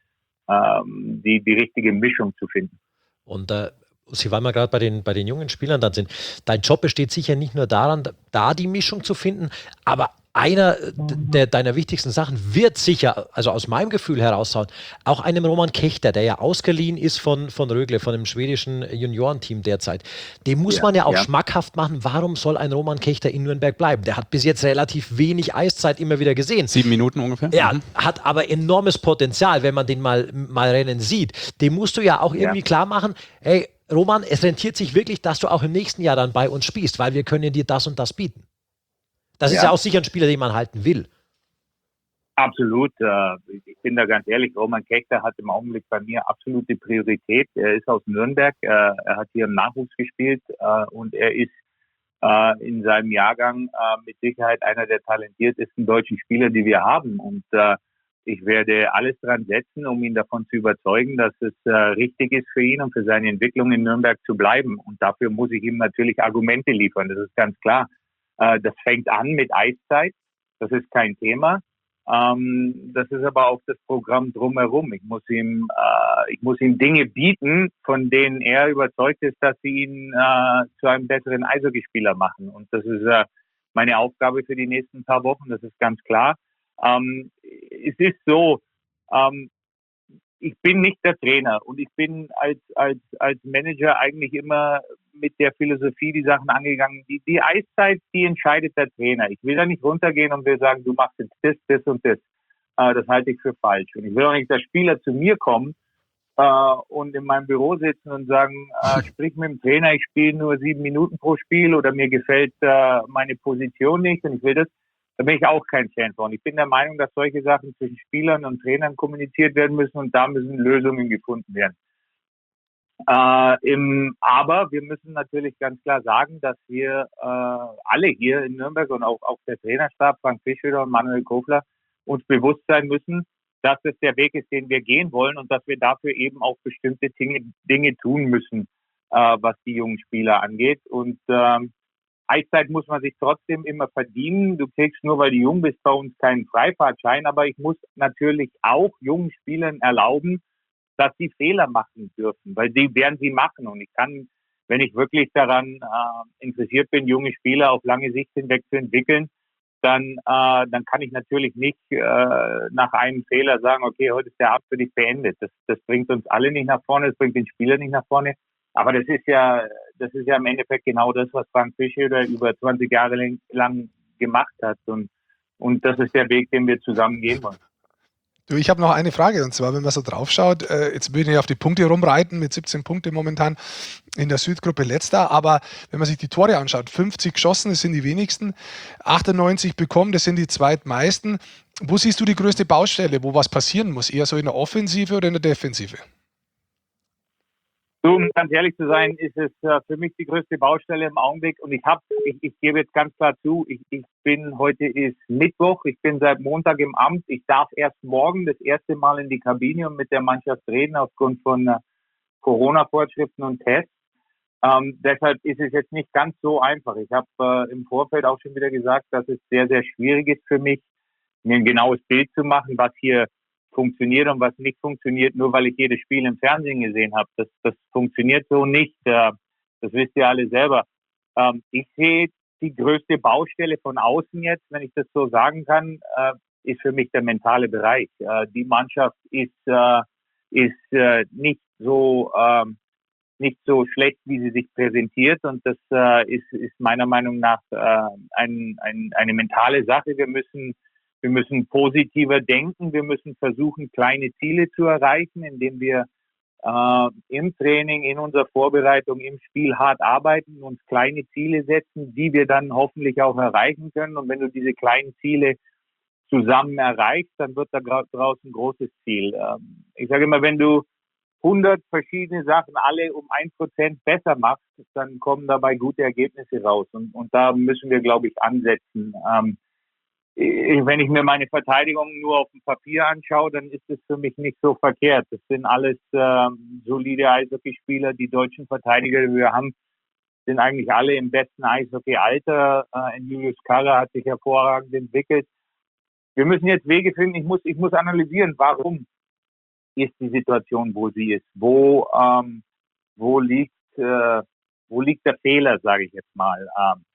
die richtige Mischung zu finden.
Und Sie, weil wir gerade bei den jungen Spielern dann sind, dein Job besteht sicher nicht nur daran, da die Mischung zu finden, aber einer deiner wichtigsten Sachen wird sicher, also aus meinem Gefühl heraushauen, auch einem Roman Kechter, der ja ausgeliehen ist von Rögle, von dem schwedischen Juniorenteam derzeit. Dem muss man ja auch schmackhaft machen, warum soll ein Roman Kechter in Nürnberg bleiben? Der hat bis jetzt relativ wenig Eiszeit immer wieder gesehen.
7 Minuten ungefähr?
Ja, hat aber enormes Potenzial, wenn man den mal rennen sieht. Dem musst du ja auch irgendwie klar machen, hey, Roman, es rentiert sich wirklich, dass du auch im nächsten Jahr dann bei uns spielst, weil wir können dir das und das bieten. Das ist ja auch sicher ein Spieler, den man halten will.
Absolut. Ich bin da ganz ehrlich, Roman Kechter hat im Augenblick bei mir absolute Priorität. Er ist aus Nürnberg, er hat hier im Nachwuchs gespielt und er ist in seinem Jahrgang mit Sicherheit einer der talentiertesten deutschen Spieler, die wir haben. Und ich werde alles dran setzen, um ihn davon zu überzeugen, dass es richtig ist für ihn und für seine Entwicklung in Nürnberg zu bleiben. Und dafür muss ich ihm natürlich Argumente liefern, das ist ganz klar. Das fängt an mit Eiszeit, das ist kein Thema. Das ist aber auch das Programm drumherum. Ich muss ihm Dinge bieten, von denen er überzeugt ist, dass sie ihn zu einem besseren Eishockeyspieler machen. Und das ist meine Aufgabe für die nächsten paar Wochen, das ist ganz klar. Es ist so, ich bin nicht der Trainer und ich bin als Manager eigentlich immer mit der Philosophie die Sachen angegangen. Die Eiszeit, die entscheidet der Trainer. Ich will da nicht runtergehen und will sagen, du machst jetzt das und das. Das halte ich für falsch. Und ich will auch nicht, dass Spieler zu mir kommen und in meinem Büro sitzen und sagen, sprich mit dem Trainer, ich spiele nur 7 Minuten pro Spiel oder mir gefällt meine Position nicht und ich will das. Da bin ich auch kein Fan von. Ich bin der Meinung, dass solche Sachen zwischen Spielern und Trainern kommuniziert werden müssen und da müssen Lösungen gefunden werden. Aber wir müssen natürlich ganz klar sagen, dass wir alle hier in Nürnberg und auch der Trainerstab, Frank Fischöder und Manuel Kofler, uns bewusst sein müssen, dass es der Weg ist, den wir gehen wollen und dass wir dafür eben auch bestimmte Dinge tun müssen, was die jungen Spieler angeht. Und Eiszeit muss man sich trotzdem immer verdienen. Du kriegst nur, weil du jung bist, bei uns keinen Freifahrtschein. Aber ich muss natürlich auch jungen Spielern erlauben, dass sie Fehler machen dürfen, weil die werden sie machen. Und ich kann, wenn ich wirklich daran interessiert bin, junge Spieler auf lange Sicht hinweg zu entwickeln, dann kann ich natürlich nicht nach einem Fehler sagen, okay, heute ist der Abend für dich beendet. Das bringt uns alle nicht nach vorne, das bringt den Spieler nicht nach vorne. Aber das ist ja im Endeffekt genau das, was Frank Fischöder über 20 Jahre lang gemacht hat. Und das ist der Weg, den wir zusammen gehen wollen.
Du, ich habe noch eine Frage, und zwar, wenn man so drauf schaut, jetzt will ich nicht auf die Punkte rumreiten, mit 17 Punkte momentan in der Südgruppe letzter, aber wenn man sich die Tore anschaut, 50 geschossen, das sind die wenigsten, 98 bekommen, das sind die zweitmeisten. Wo siehst du die größte Baustelle, wo was passieren muss? Eher so in der Offensive oder in der Defensive?
Um ganz ehrlich zu sein, ist es für mich die größte Baustelle im Augenblick. Und ich gebe jetzt ganz klar zu, heute ist Mittwoch, ich bin seit Montag im Amt. Ich darf erst morgen das erste Mal in die Kabine und mit der Mannschaft reden aufgrund von Corona-Vorschriften und Tests. Deshalb ist es jetzt nicht ganz so einfach. Ich habe im Vorfeld auch schon wieder gesagt, dass es sehr, sehr schwierig ist für mich, mir ein genaues Bild zu machen, was hier funktioniert und was nicht funktioniert, nur weil ich jedes Spiel im Fernsehen gesehen habe. Das funktioniert so nicht. Das wisst ihr alle selber. Ich sehe die größte Baustelle von außen jetzt, wenn ich das so sagen kann, ist für mich der mentale Bereich. Die Mannschaft ist nicht so schlecht, wie sie sich präsentiert, und das ist meiner Meinung nach eine mentale Sache. Wir müssen positiver denken. Wir müssen versuchen, kleine Ziele zu erreichen, indem wir im Training, in unserer Vorbereitung, im Spiel hart arbeiten, uns kleine Ziele setzen, die wir dann hoffentlich auch erreichen können. Und wenn du diese kleinen Ziele zusammen erreichst, dann wird da draußen ein großes Ziel. Ich sage immer, wenn du 100 verschiedene Sachen alle um 1% besser machst, dann kommen dabei gute Ergebnisse raus. Und da müssen wir, glaube ich, ansetzen. Wenn ich mir meine Verteidigung nur auf dem Papier anschaue, dann ist es für mich nicht so verkehrt. Das sind alles solide Eishockeyspieler. Die deutschen Verteidiger, die wir haben, sind eigentlich alle im besten Eishockey-Alter. Julius Karre hat sich hervorragend entwickelt. Wir müssen jetzt Wege finden. Ich muss analysieren, warum. ist die Situation, wo sie ist? Wo liegt der Fehler, sage ich jetzt mal?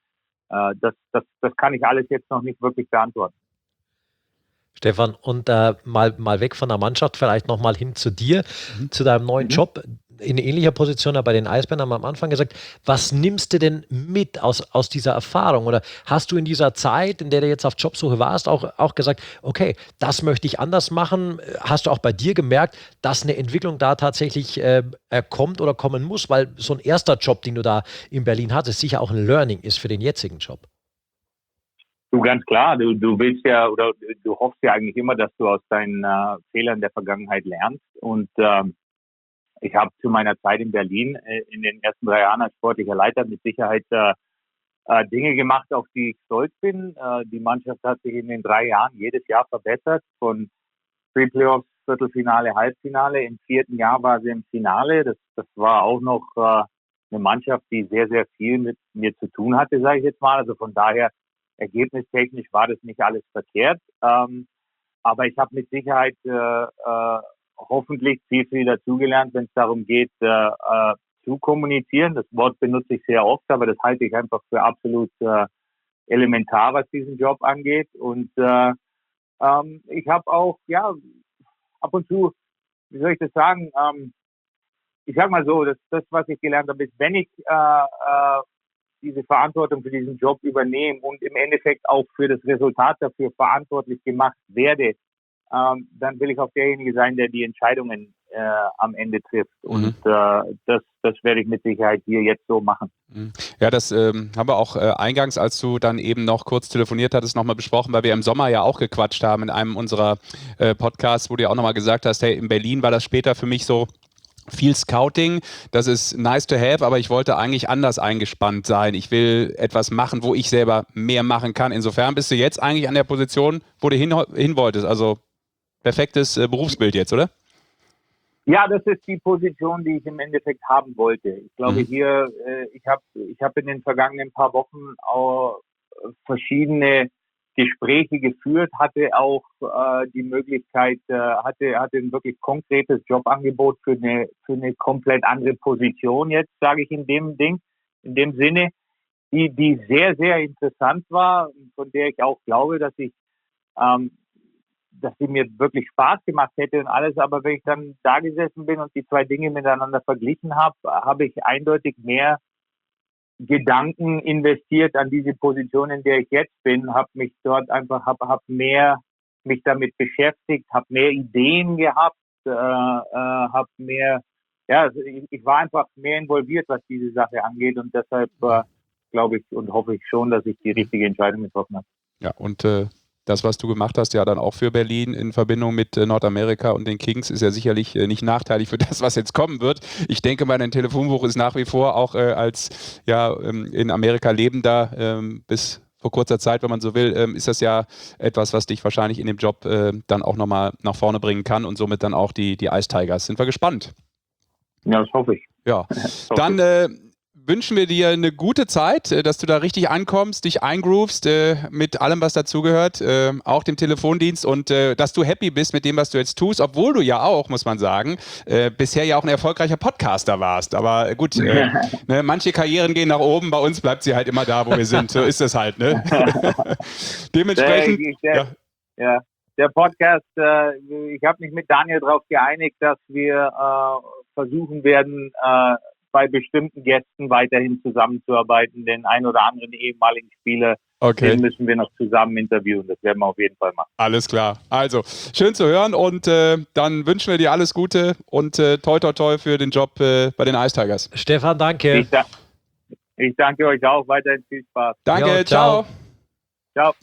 Das kann ich alles jetzt noch nicht wirklich beantworten.
Stefan, und mal weg von der Mannschaft, vielleicht nochmal hin zu dir, zu deinem neuen Job. In ähnlicher Position, aber bei den Eisbären haben wir am Anfang gesagt, was nimmst du denn mit aus dieser Erfahrung? Oder hast du in dieser Zeit, in der du jetzt auf Jobsuche warst, auch gesagt, okay, das möchte ich anders machen? Hast du auch bei dir gemerkt, dass eine Entwicklung da tatsächlich kommt oder kommen muss? Weil so ein erster Job, den du da in Berlin hattest, sicher auch ein Learning ist für den jetzigen Job.
Du, ganz klar, du willst ja oder du hoffst ja eigentlich immer, dass du aus deinen Fehlern der Vergangenheit lernst. Und ich habe zu meiner Zeit in Berlin in den ersten 3 Jahren als sportlicher Leiter mit Sicherheit Dinge gemacht, auf die ich stolz bin. Die Mannschaft hat sich in den 3 Jahren jedes Jahr verbessert, von Pre-Playoffs, Viertelfinale, Halbfinale. Im 4. Jahr war sie im Finale. Das war auch noch eine Mannschaft, die sehr, sehr viel mit mir zu tun hatte, sage ich jetzt mal. Also von daher, ergebnistechnisch war das nicht alles verkehrt. Aber ich habe mit Sicherheit hoffentlich viel dazugelernt, wenn es darum geht, zu kommunizieren. Das Wort benutze ich sehr oft, aber das halte ich einfach für absolut elementar, was diesen Job angeht. Und ich habe auch, ab und zu, wie soll ich das sagen, ich sag mal so, das, was ich gelernt habe, ist, wenn ich diese Verantwortung für diesen Job übernehme und im Endeffekt auch für das Resultat dafür verantwortlich gemacht werde, dann will ich auch derjenige sein, der die Entscheidungen am Ende trifft. Und das werde ich mit Sicherheit hier jetzt so machen.
Ja, das haben wir auch eingangs, als du dann eben noch kurz telefoniert hattest, nochmal besprochen, weil wir im Sommer ja auch gequatscht haben in einem unserer Podcasts, wo du ja auch nochmal gesagt hast, hey, in Berlin war das später für mich so viel Scouting, das ist nice to have, aber ich wollte eigentlich anders eingespannt sein. Ich will etwas machen, wo ich selber mehr machen kann. Insofern bist du jetzt eigentlich an der Position, wo du hin wolltest. Also perfektes Berufsbild jetzt, oder?
Ja, das ist die Position, die ich im Endeffekt haben wollte. Ich glaube hier, ich hab in den vergangenen paar Wochen auch verschiedene Gespräche geführt, hatte auch die Möglichkeit, hatte ein wirklich konkretes Jobangebot für eine komplett andere Position jetzt, sage ich in dem Sinne, die sehr, sehr interessant war, von der ich auch glaube, dass sie mir wirklich Spaß gemacht hätte und alles, aber wenn ich dann da gesessen bin und die 2 Dinge miteinander verglichen habe ich eindeutig mehr Gedanken investiert an diese Position, in der ich jetzt bin, habe mich dort einfach, habe mehr mich damit beschäftigt, habe mehr Ideen gehabt, habe mehr, ich war einfach mehr involviert, was diese Sache angeht und deshalb glaube ich und hoffe ich schon, dass ich die richtige Entscheidung getroffen habe.
Ja, und das, was du gemacht hast, ja dann auch für Berlin in Verbindung mit Nordamerika und den Kings, ist ja sicherlich nicht nachteilig für das, was jetzt kommen wird. Ich denke mal, dein Telefonbuch ist nach wie vor auch als in Amerika lebender bis vor kurzer Zeit, wenn man so will, ist das ja etwas, was dich wahrscheinlich in dem Job dann auch nochmal nach vorne bringen kann und somit dann auch die Ice Tigers. Sind wir gespannt.
Ja, das hoffe ich.
Ja, dann wünschen wir dir eine gute Zeit, dass du da richtig ankommst, dich eingroovst mit allem, was dazugehört, auch dem Telefondienst und dass du happy bist mit dem, was du jetzt tust, obwohl du ja auch, muss man sagen, bisher ja auch ein erfolgreicher Podcaster warst. Aber gut, manche Karrieren gehen nach oben, bei uns bleibt sie halt immer da, wo wir sind. So ist es halt. Ne? Dementsprechend.
Der Podcast, ich habe mich mit Daniel darauf geeinigt, dass wir versuchen werden, bei bestimmten Gästen weiterhin zusammenzuarbeiten. Den ein oder anderen ehemaligen Spieler, den müssen wir noch zusammen interviewen. Das werden wir auf jeden Fall machen.
Alles klar. Also, schön zu hören und dann wünschen wir dir alles Gute und toi toi toi für den Job bei den Ice Tigers.
Stefan, danke.
Ich danke euch auch. Weiterhin viel Spaß.
Danke, jo, ciao.
Ciao.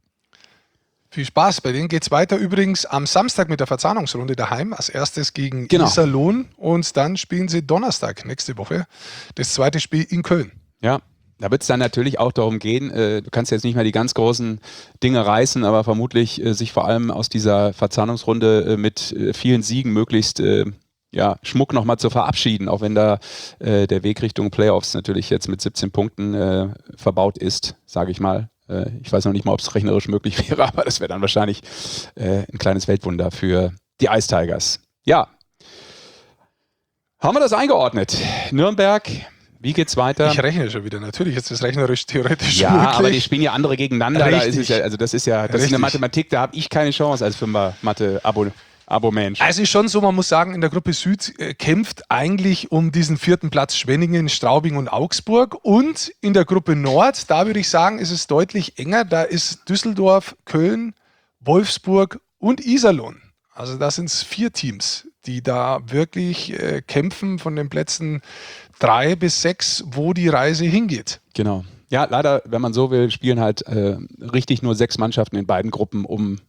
Viel Spaß. Bei denen geht es weiter übrigens am Samstag mit der Verzahnungsrunde daheim. Als erstes gegen Iserlohn und dann spielen sie Donnerstag nächste Woche das 2. Spiel in Köln.
Ja, da wird es dann natürlich auch darum gehen, du kannst jetzt nicht mehr die ganz großen Dinge reißen, aber vermutlich sich vor allem aus dieser Verzahnungsrunde mit vielen Siegen möglichst Schmuck nochmal zu verabschieden, auch wenn da der Weg Richtung Playoffs natürlich jetzt mit 17 Punkten verbaut ist, sage ich mal. Ich weiß noch nicht mal, ob es rechnerisch möglich wäre, aber das wäre dann wahrscheinlich ein kleines Weltwunder für die Ice Tigers. Ja. Haben wir das eingeordnet? Nürnberg, wie geht's weiter?
Ich rechne schon wieder. Natürlich ist das rechnerisch theoretisch
ja,
möglich.
aber die spielen ja andere gegeneinander.
Richtig.
Da ist es ja, also das ist eine Mathematik, da habe ich keine Chance als 5er-Mathe-Abo-Mensch.
Also ist schon so, man muss sagen, in der Gruppe Süd kämpft eigentlich um diesen 4. Platz Schwenningen, Straubing und Augsburg. Und in der Gruppe Nord, da würde ich sagen, ist es deutlich enger. Da ist Düsseldorf, Köln, Wolfsburg und Iserlohn. Also das sind 4 Teams, die da wirklich kämpfen von den Plätzen 3 bis 6, wo die Reise hingeht.
Genau. Ja, leider, wenn man so will, spielen halt richtig nur 6 Mannschaften in beiden Gruppen, um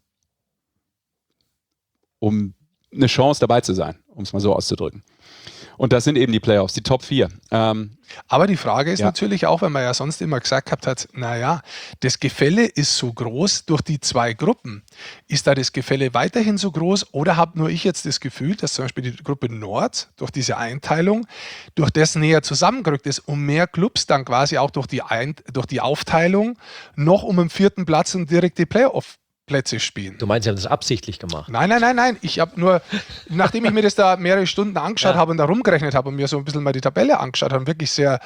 eine Chance dabei zu sein, um es mal so auszudrücken. Und das sind eben die Playoffs, die Top 4.
Aber die Frage ist natürlich auch, wenn man ja sonst immer gesagt gehabt hat, naja, das Gefälle ist so groß durch die 2 Gruppen. Ist da das Gefälle weiterhin so groß oder habe nur ich jetzt das Gefühl, dass zum Beispiel die Gruppe Nord durch diese Einteilung, durch das näher zusammengerückt ist, um mehr Clubs dann quasi auch durch die Aufteilung noch um den 4. Platz und direkt die Playoff Plätze spielen.
Du meinst, sie haben das absichtlich gemacht?
Nein. Ich habe nur, nachdem ich mir das da mehrere Stunden angeschaut habe und da rumgerechnet habe und mir so ein bisschen mal die Tabelle angeschaut habe, wirklich sehr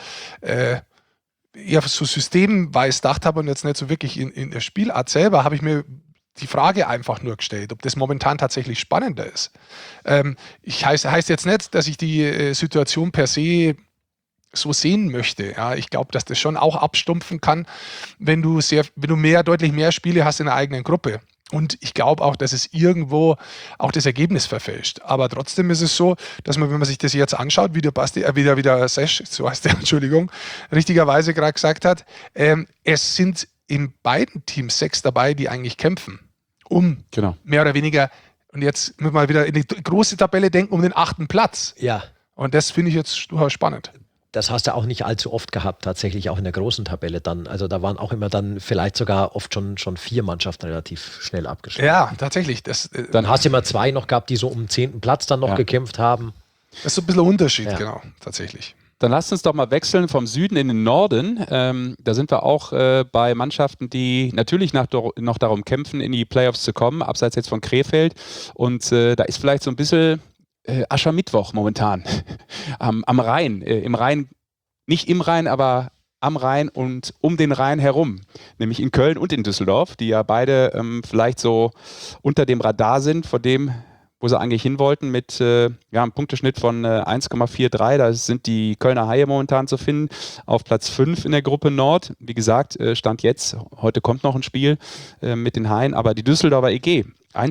eher so systemweise gedacht habe und jetzt nicht so wirklich in der Spielart selber, habe ich mir die Frage einfach nur gestellt, ob das momentan tatsächlich spannender ist. Heißt jetzt nicht, dass ich die Situation per se so sehen möchte. Ja, ich glaube, dass das schon auch abstumpfen kann, wenn du deutlich mehr Spiele hast in der eigenen Gruppe. Und ich glaube auch, dass es irgendwo auch das Ergebnis verfälscht. Aber trotzdem ist es so, dass man, wenn man sich das jetzt anschaut, wie der Basti, wieder Sesh, so heißt der, Entschuldigung, richtigerweise gerade gesagt hat, es sind in beiden Teams 6 dabei, die eigentlich kämpfen. Mehr oder weniger, und jetzt müssen wir wieder in die große Tabelle denken, um den 8. Platz.
Ja.
Und das finde ich jetzt durchaus spannend.
Das hast du auch nicht allzu oft gehabt, tatsächlich auch in der großen Tabelle dann. Also da waren auch immer dann vielleicht sogar oft schon 4 Mannschaften relativ schnell abgeschlossen.
Ja, tatsächlich.
Dann hast du immer 2 noch gehabt, die so um den 10. Platz dann noch gekämpft haben.
Das ist so ein bisschen ein Unterschied, genau, tatsächlich.
Dann lasst uns doch mal wechseln vom Süden in den Norden. Da sind wir auch bei Mannschaften, die natürlich noch darum kämpfen, in die Playoffs zu kommen, abseits jetzt von Krefeld. Und da ist vielleicht so ein bisschen Aschermittwoch momentan am Rhein, im Rhein, nicht im Rhein, aber am Rhein und um den Rhein herum, nämlich in Köln und in Düsseldorf, die ja beide vielleicht so unter dem Radar sind, von dem, wo sie eigentlich hin wollten, mit einem Punkteschnitt von 1,43. Da sind die Kölner Haie momentan zu finden, auf Platz 5 in der Gruppe Nord. Wie gesagt, Stand jetzt, heute kommt noch ein Spiel mit den Haien, aber die Düsseldorfer EG,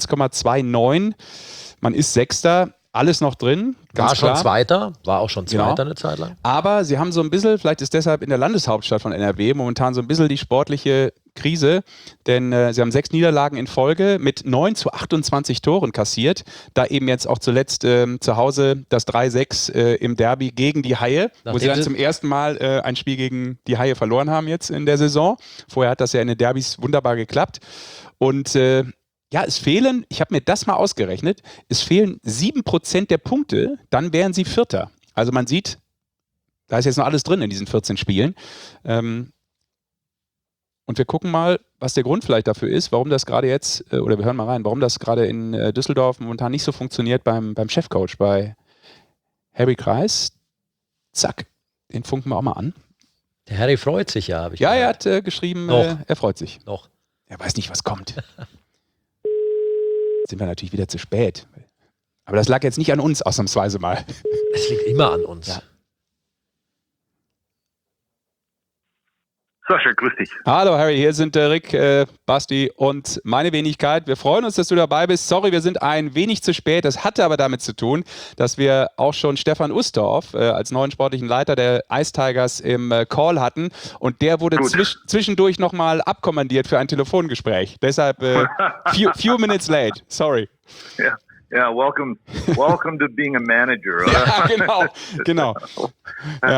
1,29, man ist Sechster. Alles noch drin, ganz
war
klar.
War auch schon Zweiter eine Zeit lang.
Aber sie haben so ein bisschen, vielleicht ist deshalb in der Landeshauptstadt von NRW momentan so ein bisschen die sportliche Krise, denn sie haben 6 Niederlagen in Folge mit 9:28 Toren kassiert, da eben jetzt auch zuletzt zu Hause das 3-6 im Derby gegen die Haie, wo sie dann zum ersten Mal ein Spiel gegen die Haie verloren haben jetzt in der Saison. Vorher hat das ja in den Derbys wunderbar geklappt und es fehlen, ich habe mir das mal ausgerechnet, es fehlen 7% der Punkte, dann wären sie Vierter. Also man sieht, da ist jetzt noch alles drin in diesen 14 Spielen. Und wir gucken mal, was der Grund vielleicht dafür ist, warum das gerade jetzt, oder wir hören mal rein, warum das gerade in Düsseldorf momentan nicht so funktioniert beim Chefcoach, bei Harry Kreis. Zack, den funken wir auch mal an.
Der Harry freut sich ja, habe ich
gehört. Er hat geschrieben, er freut sich.
Noch.
Er weiß nicht, was kommt. Sind wir natürlich wieder zu spät. Aber das lag jetzt nicht an uns, ausnahmsweise mal.
Es liegt immer an uns. Ja.
Sascha, grüß dich.
Hallo Harry, hier sind Rick, Basti und meine Wenigkeit. Wir freuen uns, dass du dabei bist. Sorry, wir sind ein wenig zu spät. Das hatte aber damit zu tun, dass wir auch schon Stefan Ustorf als neuen sportlichen Leiter der Ice Tigers im Call hatten. Und der wurde zwischendurch nochmal abkommandiert für ein Telefongespräch. Deshalb few minutes late. Sorry.
Ja. Yeah, welcome to being a manager.
Ja, genau. Ja.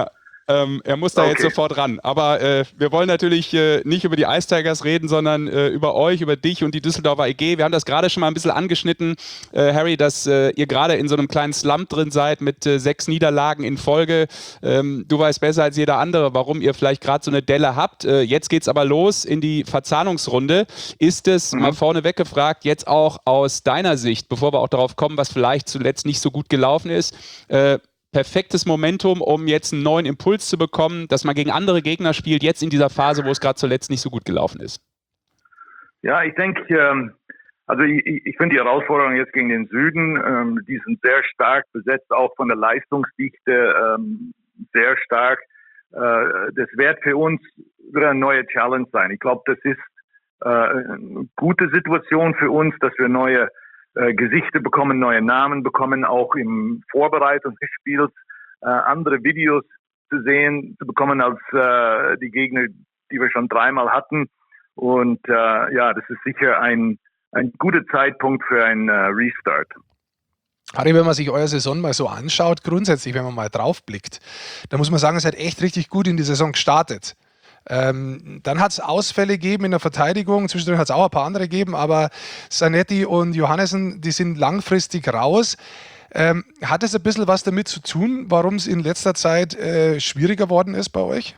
Er muss da jetzt sofort ran. Aber wir wollen natürlich nicht über die Ice Tigers reden, sondern über euch, über dich und die Düsseldorfer EG. Wir haben das gerade schon mal ein bisschen angeschnitten, Harry, dass ihr gerade in so einem kleinen Slump drin seid mit 6 Niederlagen in Folge. Du weißt besser als jeder andere, warum ihr vielleicht gerade so eine Delle habt. Jetzt geht es aber los in die Verzahnungsrunde. Ist es, mal vorneweg gefragt, jetzt auch aus deiner Sicht, bevor wir auch darauf kommen, was vielleicht zuletzt nicht so gut gelaufen ist, perfektes Momentum, um jetzt einen neuen Impuls zu bekommen, dass man gegen andere Gegner spielt, jetzt in dieser Phase, wo es gerade zuletzt nicht so gut gelaufen ist?
Ja, ich denke, also ich finde die Herausforderung jetzt gegen den Süden, die sind sehr stark besetzt, auch von der Leistungsdichte sehr stark. Das wird für uns wieder eine neue Challenge sein. Ich glaube, das ist eine gute Situation für uns, dass wir neue Gesichter bekommen, neue Namen bekommen, auch im Vorbereitung des Spiels andere Videos zu bekommen als die Gegner, die wir schon 3-mal hatten. Und das ist sicher ein guter Zeitpunkt für einen Restart.
Harry, wenn man sich eure Saison mal so anschaut, grundsätzlich, wenn man mal drauf blickt, dann muss man sagen, ihr seid echt richtig gut in die Saison gestartet. Dann hat es Ausfälle gegeben in der Verteidigung, zwischendurch hat es auch ein paar andere gegeben, aber Zanetti und Johannesen, die sind langfristig raus. Hat es ein bisschen was damit zu tun, warum es in letzter Zeit schwieriger worden ist bei euch?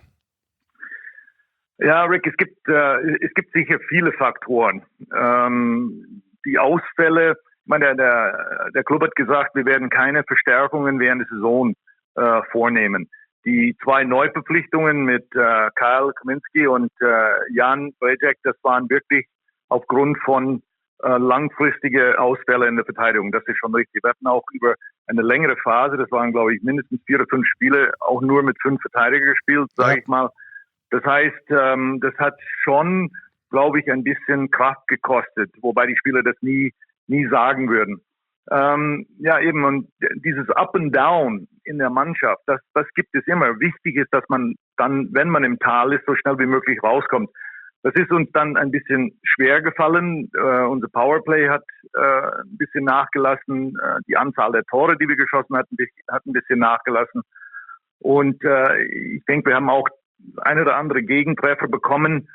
Ja, Rick, es gibt sicher viele Faktoren. Die Ausfälle, ich meine, der Club hat gesagt, wir werden keine Verstärkungen während der Saison vornehmen. Die 2 Neuverpflichtungen mit Kyle Kaminski und Jan Bajek, das waren wirklich aufgrund von langfristige Ausfälle in der Verteidigung. Das ist schon richtig. Wir hatten auch über eine längere Phase, das waren, glaube ich, mindestens 4 oder 5 Spiele, auch nur mit 5 Verteidiger gespielt, sage ich mal. Das heißt, das hat schon, glaube ich, ein bisschen Kraft gekostet, wobei die Spieler das nie sagen würden. Eben, und dieses Up and Down in der Mannschaft, das gibt es immer. Wichtig ist, dass man dann, wenn man im Tal ist, so schnell wie möglich rauskommt. Das ist uns dann ein bisschen schwer gefallen. Unser Powerplay hat ein bisschen nachgelassen. Die Anzahl der Tore, die wir geschossen hatten, hat ein bisschen nachgelassen. Und ich denke, wir haben auch ein oder andere Gegentreffer bekommen.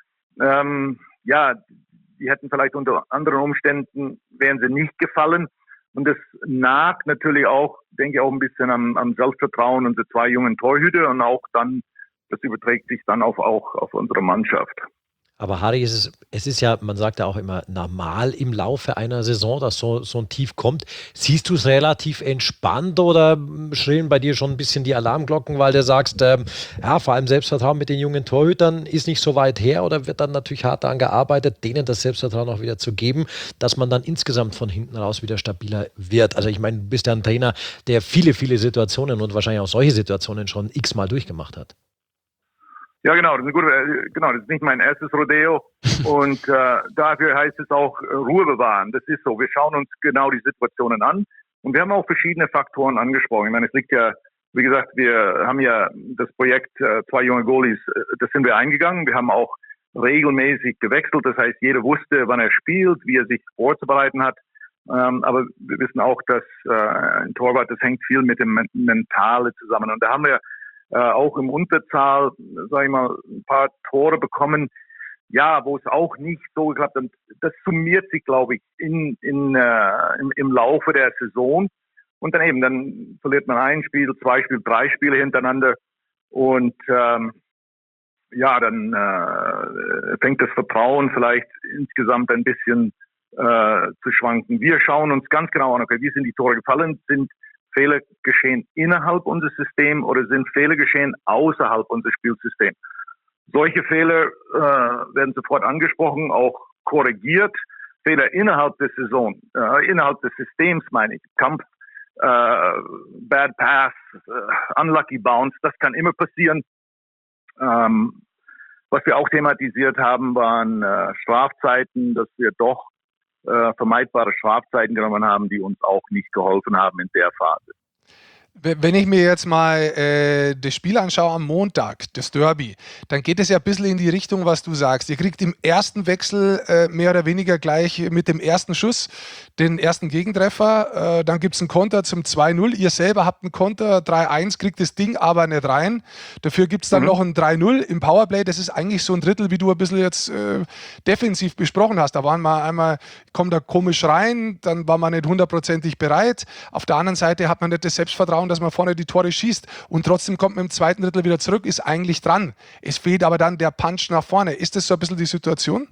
Die hätten vielleicht unter anderen Umständen, wären sie nicht gefallen. Und das nagt natürlich auch, denke ich, auch ein bisschen am Selbstvertrauen unserer 2 jungen Torhüter und auch dann, das überträgt sich dann auch auf unsere Mannschaft.
Aber Harry, es ist ja, man sagt ja auch immer, normal im Laufe einer Saison, dass so ein Tief kommt. Siehst du es relativ entspannt oder schrillen bei dir schon ein bisschen die Alarmglocken, weil du sagst, vor allem Selbstvertrauen mit den jungen Torhütern ist nicht so weit her, oder wird dann natürlich hart daran gearbeitet, denen das Selbstvertrauen auch wieder zu geben, dass man dann insgesamt von hinten raus wieder stabiler wird? Also ich meine, du bist ja ein Trainer, der viele, viele Situationen und wahrscheinlich auch solche Situationen schon x-mal durchgemacht hat.
Ja, genau, das ist nicht mein erstes Rodeo und dafür heißt es auch Ruhe bewahren. Das ist so. Wir schauen uns genau die Situationen an und wir haben auch verschiedene Faktoren angesprochen. Ich meine, es liegt ja, wie gesagt, wir haben ja das Projekt 2 junge Goalies, das sind wir eingegangen. Wir haben auch regelmäßig gewechselt, das heißt, jeder wusste, wann er spielt, wie er sich vorzubereiten hat. Aber wir wissen auch, dass ein Torwart, das hängt viel mit dem Mentale zusammen. Und da haben wir auch im Unterzahl, sage ich mal, ein paar Tore bekommen, ja, wo es auch nicht so geklappt hat. Das summiert sich, glaube ich, im Laufe der Saison. Und dann verliert man ein Spiel, 2 Spiele, 3 Spiele hintereinander. Und dann fängt das Vertrauen vielleicht insgesamt ein bisschen zu schwanken. Wir schauen uns ganz genau an, okay, wie sind die Tore gefallen? Sind Fehler geschehen innerhalb unseres Systems oder sind Fehler geschehen außerhalb unseres Spielsystems? Solche Fehler werden sofort angesprochen, auch korrigiert. Fehler innerhalb der Saison, innerhalb des Systems meine ich, Kampf, Bad Pass, Unlucky Bounce, das kann immer passieren. Was wir auch thematisiert haben, waren Strafzeiten, dass wir doch vermeidbare Strafzeiten genommen haben, die uns auch nicht geholfen haben in der Phase.
Wenn ich mir jetzt mal das Spiel anschaue am Montag, das Derby, dann geht es ja ein bisschen in die Richtung, was du sagst. Ihr kriegt im ersten Wechsel mehr oder weniger gleich mit dem ersten Schuss den ersten Gegentreffer. Dann gibt es einen Konter zum 2-0. Ihr selber habt einen Konter, 3-1, kriegt das Ding aber nicht rein. Dafür gibt es dann noch ein 3-0 im Powerplay. Das ist eigentlich so ein Drittel, wie du ein bisschen jetzt defensiv besprochen hast. Da waren wir einmal, kommt da komisch rein, dann war man nicht hundertprozentig bereit. Auf der anderen Seite hat man nicht das Selbstvertrauen, dass man vorne die Tore schießt und trotzdem kommt man im zweiten Drittel wieder zurück, ist eigentlich dran. Es fehlt aber dann der Punch nach vorne. Ist das so ein bisschen die Situation?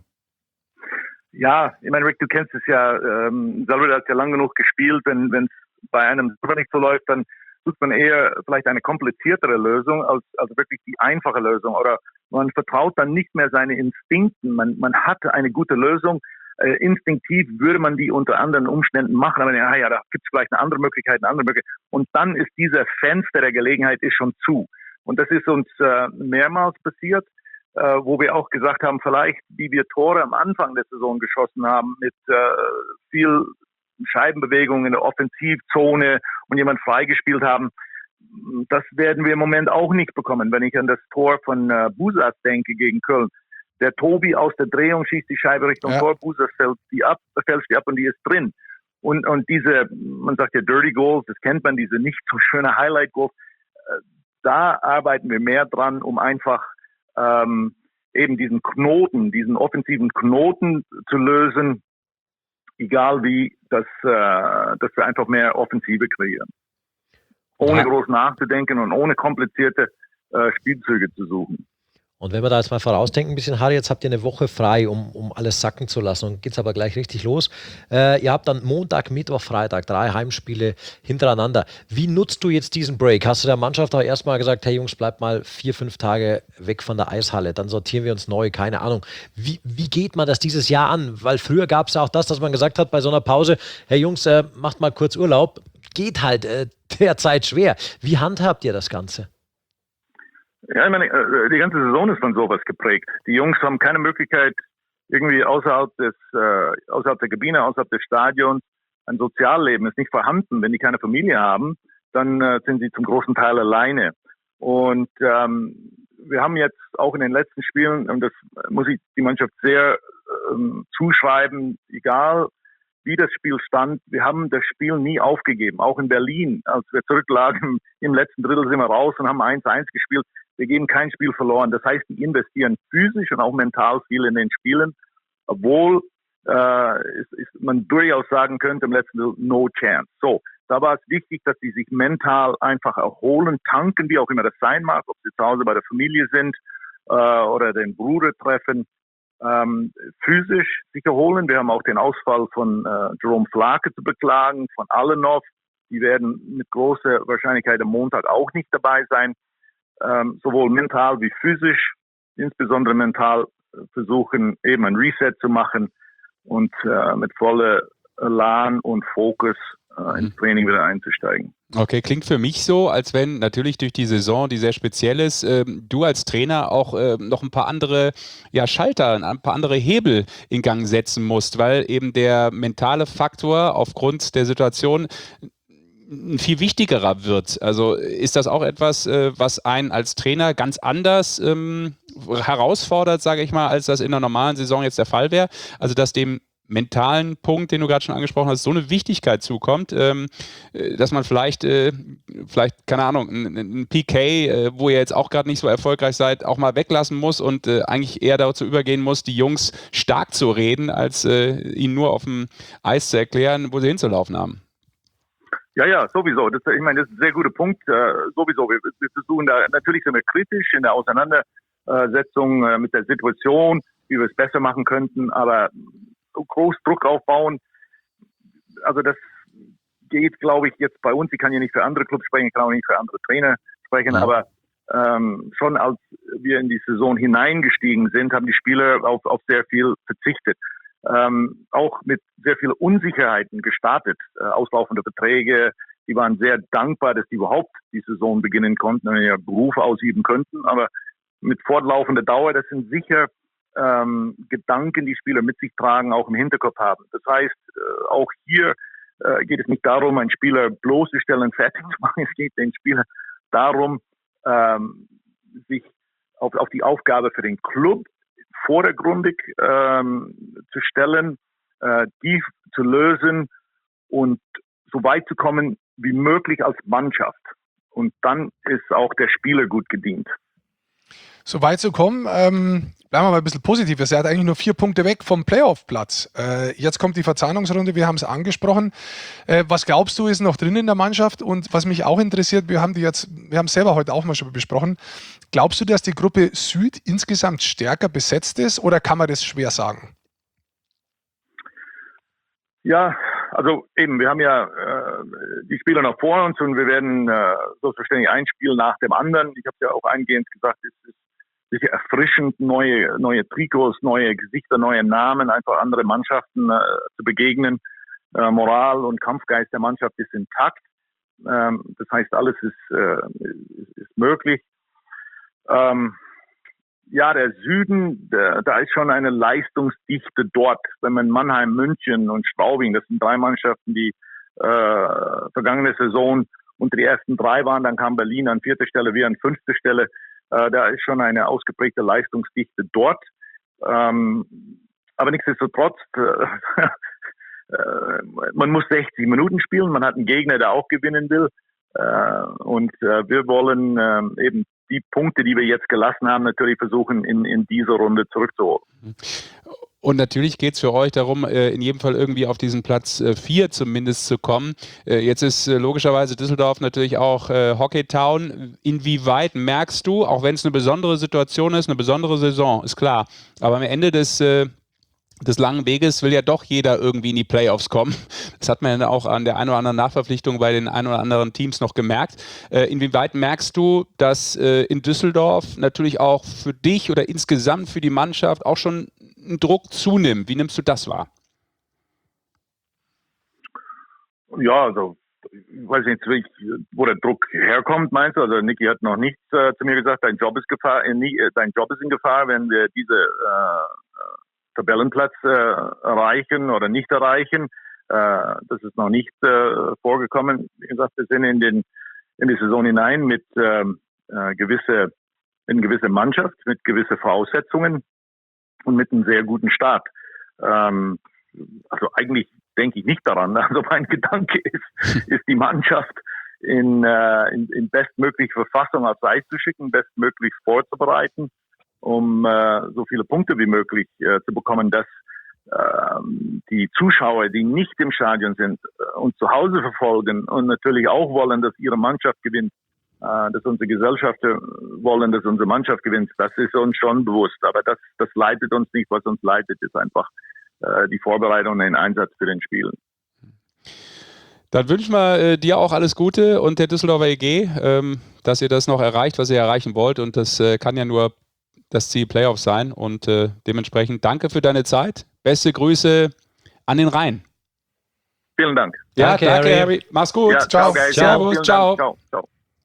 Ja, ich meine, Rick, du kennst es ja, Salvador hat ja lang genug gespielt, wenn es bei einem nicht so läuft, dann sucht man eher vielleicht eine kompliziertere Lösung als wirklich die einfache Lösung, oder man vertraut dann nicht mehr seine Instinkten, man hat eine gute Lösung, instinktiv würde man die unter anderen Umständen machen, aber ja, da gibt es vielleicht eine andere Möglichkeit, und dann ist dieser Fenster der Gelegenheit ist schon zu. Und das ist uns mehrmals passiert, wo wir auch gesagt haben, vielleicht, wie wir Tore am Anfang der Saison geschossen haben, mit viel Scheibenbewegung in der Offensivzone und jemand freigespielt haben, das werden wir im Moment auch nicht bekommen. Wenn ich an das Tor von Busas denke gegen Köln, der Tobi aus der Drehung schießt die Scheibe Richtung Tor, Busas fälscht die ab und die ist drin. Und diese, man sagt ja Dirty Goals, das kennt man, diese nicht so schöne Highlight Goals, da arbeiten wir mehr dran, um einfach eben diesen offensiven Knoten zu lösen, egal wie, dass wir einfach mehr Offensive kreieren. Ohne groß nachzudenken und ohne komplizierte Spielzüge zu suchen.
Und wenn wir da jetzt mal vorausdenken, ein bisschen, Harry, jetzt habt ihr eine Woche frei, um alles sacken zu lassen. Und geht's aber gleich richtig los. Ihr habt dann Montag, Mittwoch, Freitag 3 Heimspiele hintereinander. Wie nutzt du jetzt diesen Break? Hast du der Mannschaft auch erstmal gesagt, hey Jungs, bleibt mal 4-5 Tage weg von der Eishalle, dann sortieren wir uns neu, keine Ahnung. Wie geht man das dieses Jahr an? Weil früher gab es ja auch das, dass man gesagt hat bei so einer Pause, hey Jungs, macht mal kurz Urlaub. Geht halt derzeit schwer. Wie handhabt ihr das Ganze?
Ja, ich meine, die ganze Saison ist von sowas geprägt. Die Jungs haben keine Möglichkeit, irgendwie außerhalb der Kabine, außerhalb des Stadions, ein Sozialleben ist nicht vorhanden. Wenn die keine Familie haben, dann sind sie zum großen Teil alleine. Und wir haben jetzt auch in den letzten Spielen, und das muss ich die Mannschaft sehr zuschreiben, egal wie das Spiel stand, wir haben das Spiel nie aufgegeben. Auch in Berlin, als wir zurücklagen, im letzten Drittel sind wir raus und haben 1-1 gespielt. Wir geben kein Spiel verloren. Das heißt, die investieren physisch und auch mental viel in den Spielen, obwohl man durchaus sagen könnte, im letzten Drittel no chance. So, da war es wichtig, dass sie sich mental einfach erholen, tanken, wie auch immer das sein mag, ob sie zu Hause bei der Familie sind oder den Bruder treffen. Physisch sich erholen. Wir haben auch den Ausfall von Jerome Flake zu beklagen, von Alenov. Die werden mit großer Wahrscheinlichkeit am Montag auch nicht dabei sein. Sowohl mental wie physisch, insbesondere mental versuchen, eben ein Reset zu machen und mit voller Elan und Fokus ins Training wieder einzusteigen.
Okay, klingt für mich so, als wenn natürlich durch die Saison, die sehr speziell ist, du als Trainer auch noch ein paar andere Schalter, ein paar andere Hebel in Gang setzen musst, weil eben der mentale Faktor aufgrund der Situation ein viel wichtigerer wird. Also ist das auch etwas, was einen als Trainer ganz anders herausfordert, sage ich mal, als das in der normalen Saison jetzt der Fall wäre? Also dass dem mentalen Punkt, den du gerade schon angesprochen hast, so eine Wichtigkeit zukommt, dass man vielleicht, keine Ahnung, ein PK, wo ihr jetzt auch gerade nicht so erfolgreich seid, auch mal weglassen muss und eigentlich eher dazu übergehen muss, die Jungs stark zu reden, als ihnen nur auf dem Eis zu erklären, wo sie hinzulaufen haben.
Ja, sowieso. Ich meine, das ist ein sehr guter Punkt. Sowieso. Wir versuchen da, natürlich sind wir kritisch in der Auseinandersetzung mit der Situation, wie wir es besser machen könnten, aber groß Druck aufbauen, also das geht, glaube ich, jetzt bei uns. Ich kann ja nicht für andere Clubs sprechen, ich kann auch nicht für andere Trainer sprechen, aber schon als wir in die Saison hineingestiegen sind, haben die Spieler auf sehr viel verzichtet. Auch mit sehr vielen Unsicherheiten gestartet, auslaufende Verträge. Die waren sehr dankbar, dass die überhaupt die Saison beginnen konnten und ihr Beruf ausüben könnten, aber mit fortlaufender Dauer, das sind sicher Gedanken, die Spieler mit sich tragen, auch im Hinterkopf haben. Das heißt, auch hier geht es nicht darum, einen Spieler bloßzustellen, fertig zu machen. Es geht den Spieler darum, sich auf die Aufgabe für den Club vordergründig zu stellen, die zu lösen und so weit zu kommen wie möglich als Mannschaft. Und dann ist auch der Spieler gut gedient.
So weit zu kommen, bleiben wir mal ein bisschen positiv. Er hat eigentlich nur 4 Punkte weg vom Playoff-Platz. Jetzt kommt die Verzahnungsrunde, wir haben es angesprochen. Was glaubst du, ist noch drin in der Mannschaft? Und was mich auch interessiert, wir haben es selber heute auch mal schon besprochen. Glaubst du, dass die Gruppe Süd insgesamt stärker besetzt ist oder kann man das schwer sagen?
Ja, also eben, wir haben ja die Spieler noch vor uns und wir werden selbstverständlich ein Spiel nach dem anderen. Ich habe ja auch eingehend gesagt, es ist sicher erfrischend, neue Trikots, neue Gesichter, neue Namen, einfach andere Mannschaften zu begegnen. Moral und Kampfgeist der Mannschaft ist intakt. Das heißt, alles ist möglich. Ja, der Süden, da ist schon eine Leistungsdichte dort. Wenn man Mannheim, München und Straubing, das sind 3 Mannschaften, die vergangene Saison unter die ersten 3 waren, dann kam Berlin an 4. Stelle, wir an 5. Stelle. Da ist schon eine ausgeprägte Leistungsdichte dort. Aber nichtsdestotrotz, man muss 60 Minuten spielen, man hat einen Gegner, der auch gewinnen will. Und wir wollen eben die Punkte, die wir jetzt gelassen haben, natürlich versuchen, in dieser Runde zurückzuholen.
Und natürlich geht es für euch darum, in jedem Fall irgendwie auf diesen Platz 4 zumindest zu kommen. Jetzt ist logischerweise Düsseldorf natürlich auch Hockeytown. Inwieweit merkst du, auch wenn es eine besondere Situation ist, eine besondere Saison, ist klar, aber am Ende des langen Weges will ja doch jeder irgendwie in die Playoffs kommen. Das hat man ja auch an der einen oder anderen Nachverpflichtung bei den ein oder anderen Teams noch gemerkt. Inwieweit merkst du, dass in Düsseldorf natürlich auch für dich oder insgesamt für die Mannschaft auch schon ein Druck zunimmt? Wie nimmst du das wahr?
Ja, also ich weiß nicht, wo der Druck herkommt, meinst du? Also Niki hat noch nichts zu mir gesagt, dein Job ist in Gefahr, wenn wir diese Tabellenplatz erreichen oder nicht erreichen. Das ist noch nicht vorgekommen. Wie gesagt, wir sind in die Saison hinein mit gewisse Mannschaft, mit gewisse Voraussetzungen und mit einem sehr guten Start. Also eigentlich denke ich nicht daran. Also mein Gedanke ist die Mannschaft in bestmöglicher Verfassung aufs Eis zu schicken, bestmöglich vorzubereiten, um so viele Punkte wie möglich zu bekommen, dass die Zuschauer, die nicht im Stadion sind, uns zu Hause verfolgen und natürlich auch wollen, dass ihre Mannschaft gewinnt, dass unsere Gesellschaften wollen, dass unsere Mannschaft gewinnt, das ist uns schon bewusst. Aber das leitet uns nicht. Was uns leitet, ist einfach die Vorbereitung und den Einsatz für den Spielen.
Dann wünschen wir dir auch alles Gute und der Düsseldorfer EG, dass ihr das noch erreicht, was ihr erreichen wollt. Und das kann ja nur das Ziel Playoffs sein. Und dementsprechend danke für deine Zeit. Beste Grüße an den Rhein.
Vielen Dank.
Ja, danke Harry. Mach's gut.
Ja, ciao, guys.
Servus, ciao.
Ciao.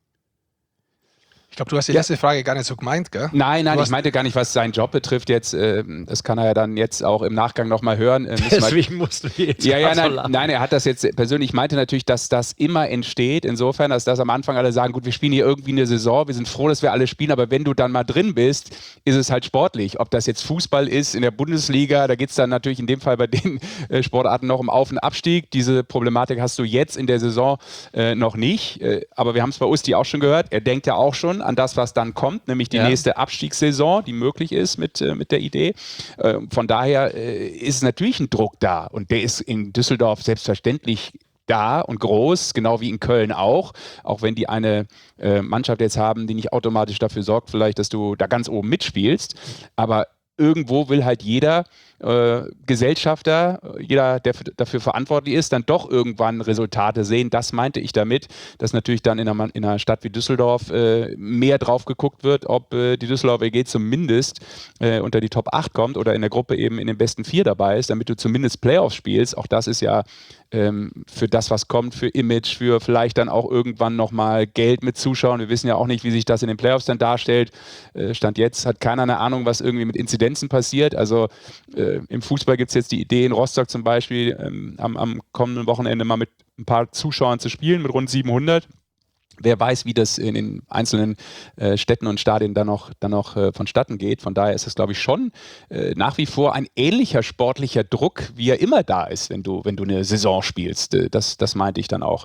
Ich glaube, du hast die erste Frage gar nicht so gemeint, gell?
Nein, ich meinte gar nicht, was seinen Job betrifft jetzt. Das kann er ja dann jetzt auch im Nachgang nochmal hören.
Deswegen mussten wir jetzt
nein, er hat das jetzt persönlich, meinte natürlich, dass das immer entsteht. Insofern, dass das am Anfang alle sagen, gut, wir spielen hier irgendwie eine Saison, wir sind froh, dass wir alle spielen, aber wenn du dann mal drin bist, ist es halt sportlich. Ob das jetzt Fußball ist in der Bundesliga, da geht es dann natürlich in dem Fall bei den Sportarten noch um Auf- und Abstieg. Diese Problematik hast du jetzt in der Saison noch nicht. Aber wir haben es bei Usti auch schon gehört. Er denkt ja auch schon an das, was dann kommt, nämlich die nächste Abstiegssaison, die möglich ist mit der Idee. Von daher ist natürlich ein Druck da und der ist in Düsseldorf selbstverständlich da und groß, genau wie in Köln auch wenn die eine Mannschaft jetzt haben, die nicht automatisch dafür sorgt, vielleicht, dass du da ganz oben mitspielst, aber irgendwo will halt jeder Gesellschafter, jeder, der dafür verantwortlich ist, dann doch irgendwann Resultate sehen. Das meinte ich damit, dass natürlich dann in einer Stadt wie Düsseldorf mehr drauf geguckt wird, ob die Düsseldorfer EG zumindest unter die Top 8 kommt oder in der Gruppe eben in den besten 4 dabei ist, damit du zumindest Playoffs spielst. Auch das ist ja für das, was kommt, für Image, für vielleicht dann auch irgendwann nochmal Geld mit Zuschauern. Wir wissen ja auch nicht, wie sich das in den Playoffs dann darstellt. Stand jetzt hat keiner eine Ahnung, was irgendwie mit Inzidenzen passiert. Also im Fußball gibt es jetzt die Idee in Rostock zum Beispiel, am kommenden Wochenende mal mit ein paar Zuschauern zu spielen, mit rund 700. Wer weiß, wie das in den einzelnen Städten und Stadien dann noch vonstatten geht. Von daher ist es, glaube ich, schon nach wie vor ein ähnlicher sportlicher Druck, wie er immer da ist, wenn du eine Saison spielst. Das meinte ich dann auch.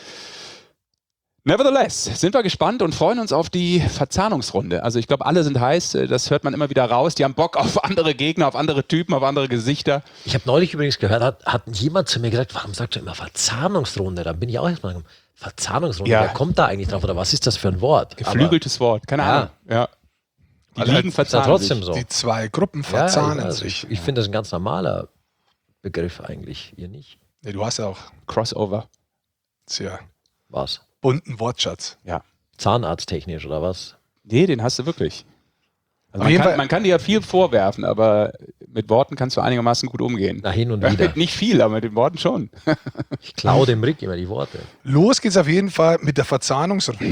Nevertheless, sind wir gespannt und freuen uns auf die Verzahnungsrunde. Also ich glaube, alle sind heiß, das hört man immer wieder raus. Die haben Bock auf andere Gegner, auf andere Typen, auf andere Gesichter.
Ich habe neulich übrigens gehört, hat jemand zu mir gesagt, warum sagst du immer Verzahnungsrunde? Dann bin ich auch erstmal gekommen. Verzahnungsrunde, wer kommt da eigentlich drauf? Oder was ist das für ein Wort?
Geflügeltes Wort, keine Ahnung. Ja. Die Ligen verzahnen
trotzdem
sich.
So.
Die zwei Gruppen verzahnen sich.
Ich finde das ein ganz normaler Begriff eigentlich, ihr nicht.
Nee, du hast ja auch
Crossover.
Sehr
Was?
bunten Wortschatz.
Ja.
Zahnarzttechnisch oder was?
Nee, den hast du wirklich. Also man kann dir ja viel vorwerfen, aber mit Worten kannst du einigermaßen gut umgehen.
Na, hin und wieder.
Nicht viel, aber mit den Worten schon.
Ich klaue dem Rick immer die Worte.
Los geht's auf jeden Fall mit der Verzahnungsrunde.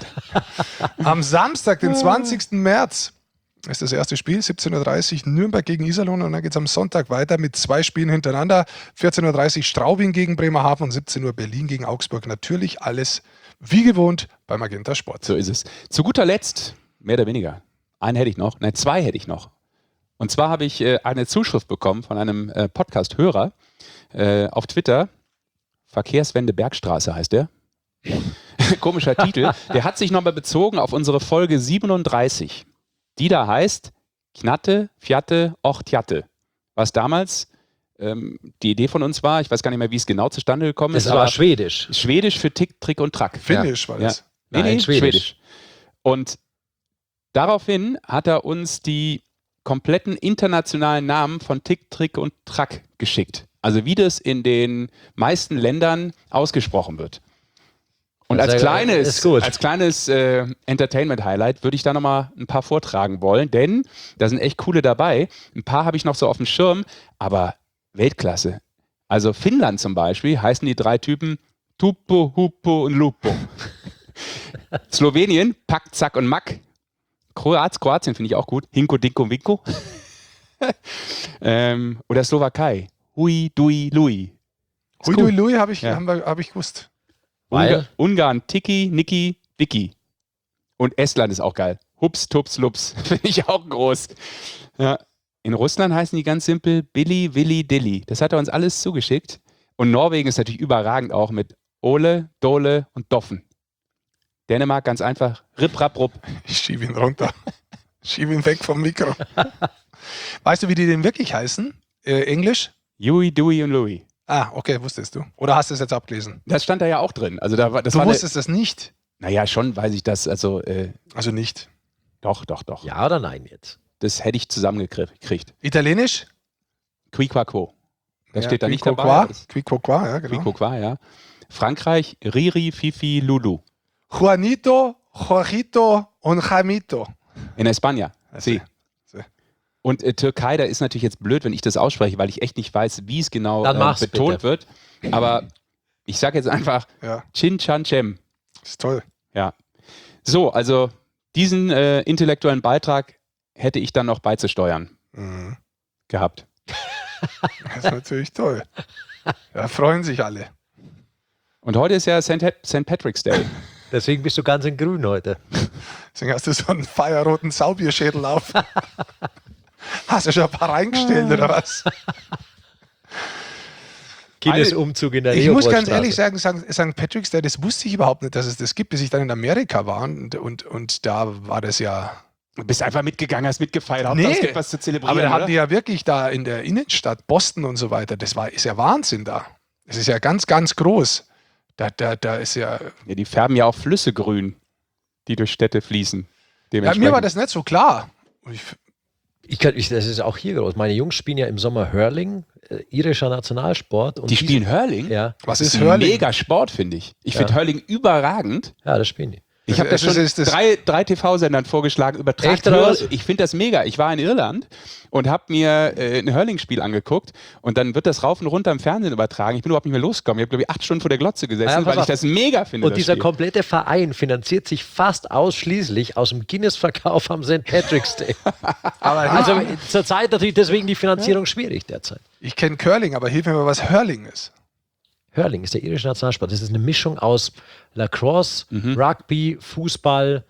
Am Samstag, den 20. März, ist das erste Spiel, 17:30 Uhr Nürnberg gegen Iserlohn und dann geht es am Sonntag weiter mit 2 Spielen hintereinander. 14:30 Uhr Straubing gegen Bremerhaven und 17 Uhr Berlin gegen Augsburg. Natürlich alles wie gewohnt bei Magenta Sport.
So ist es. Zu guter Letzt, mehr oder weniger, zwei hätte ich noch. Und zwar habe ich eine Zuschrift bekommen von einem Podcast-Hörer auf Twitter. Verkehrswende Bergstraße heißt der. Komischer Titel. Der hat sich nochmal bezogen auf unsere Folge 37, die da heißt Knatte, Fjatte, Och, Tjatte. Was damals die Idee von uns war, ich weiß gar nicht mehr, wie es genau zustande gekommen ist.
Das war Schwedisch.
Schwedisch für Tick, Trick und Track.
Finnisch war das.
Ja. Nee,
Schwedisch.
Und daraufhin hat er uns die kompletten internationalen Namen von Tick, Trick und Track geschickt. Also wie das in den meisten Ländern ausgesprochen wird. Und als kleines Entertainment-Highlight würde ich da nochmal ein paar vortragen wollen, denn da sind echt coole dabei. Ein paar habe ich noch so auf dem Schirm, aber Weltklasse. Also Finnland zum Beispiel heißen die 3 Typen Tuppo, Huppo und Lupo. Slowenien, Pack, Zack und Mack. Kroatien finde ich auch gut. Hinko, Dinko, Winko. Oder Slowakei. Hui, Dui, Lui.
Hui, Dui, Lui habe ich gewusst.
Ungarn, Tiki, Niki, Vicky. Und Estland ist auch geil. Hups, Tups, Lups. Finde ich auch groß. Ja. In Russland heißen die ganz simpel Billy, Willi, Dilly. Das hat er uns alles zugeschickt. Und Norwegen ist natürlich überragend auch mit Ole, Dole und Doffen. Dänemark ganz einfach Rip, Rap, Rupp.
Ich schiebe ihn runter. Schiebe ihn weg vom Mikro. Weißt du, wie die denn wirklich heißen? Englisch?
Huey, Dewey und Louie.
Ah, okay, wusstest du. Oder hast du es jetzt abgelesen?
Das stand da ja auch drin. Also
du wusstest das nicht?
Naja, schon weiß ich das. Also
nicht?
Doch.
Ja oder nein jetzt?
Das hätte ich zusammengekriegt.
Italienisch?
Qui qua quo. Das steht da nicht
dabei.
Qua?
Qui qua qua, ja, genau.
Qui qua, ja. Frankreich, Riri, Fifi, Lulu.
Juanito, Jorgito und Jamito.
In España. Sí. Und Türkei, da ist natürlich jetzt blöd, wenn ich das ausspreche, weil ich echt nicht weiß, wie es genau betont wird. Aber ich sage jetzt einfach Chin Chan Chem.
Ist toll.
Ja. So, also diesen intellektuellen Beitrag hätte ich dann noch beizusteuern gehabt.
Das ist natürlich toll. Da freuen sich alle.
Und heute ist ja St. Patrick's Day.
Deswegen bist du ganz in grün heute.
Deswegen hast du so einen feierroten Saubierschädel auf. Hast du schon ein paar reingestellt, oder was?
Kindesumzug in der
Ich muss ganz ehrlich sagen, St. Patrick's Day, das wusste ich überhaupt nicht, dass es das gibt, bis ich dann in Amerika war. Und da war das ja...
Du bist einfach mitgegangen, hast mitgefeiert,
nee,
es gibt was zu zelebrieren.
Aber da hatten die ja wirklich da in der Innenstadt, Boston und so weiter, ist ja Wahnsinn da. Das ist ja ganz, ganz groß. Da ist ja...
Ja, die färben ja auch Flüsse grün, die durch Städte fließen.
Ja, mir war das nicht so klar.
Das ist auch hier groß. Meine Jungs spielen ja im Sommer Hurling, irischer Nationalsport. Und
die spielen Hurling?
Ja.
Was ist Hurling?
Mega Sport, finde ich. Ich finde Hurling überragend.
Ja, das spielen die.
Ich habe das schon drei TV-Sendern vorgeschlagen, übertragt Hurling. Ich finde das mega. Ich war in Irland und habe mir ein Hurling-Spiel angeguckt und dann wird das rauf und runter im Fernsehen übertragen. Ich bin überhaupt nicht mehr losgekommen. Ich habe, glaube ich, 8 Stunden vor der Glotze gesessen, weil ich das mega finde.
Und dieser komplette Verein finanziert sich fast ausschließlich aus dem Guinness-Verkauf am St. Patrick's Day. Also zurzeit natürlich deswegen die Finanzierung schwierig derzeit.
Ich kenne Curling, aber hilf mir mal, was Hurling ist.
Hurling ist der irische Nationalsport. Das ist eine Mischung aus Lacrosse, Rugby, Fußball.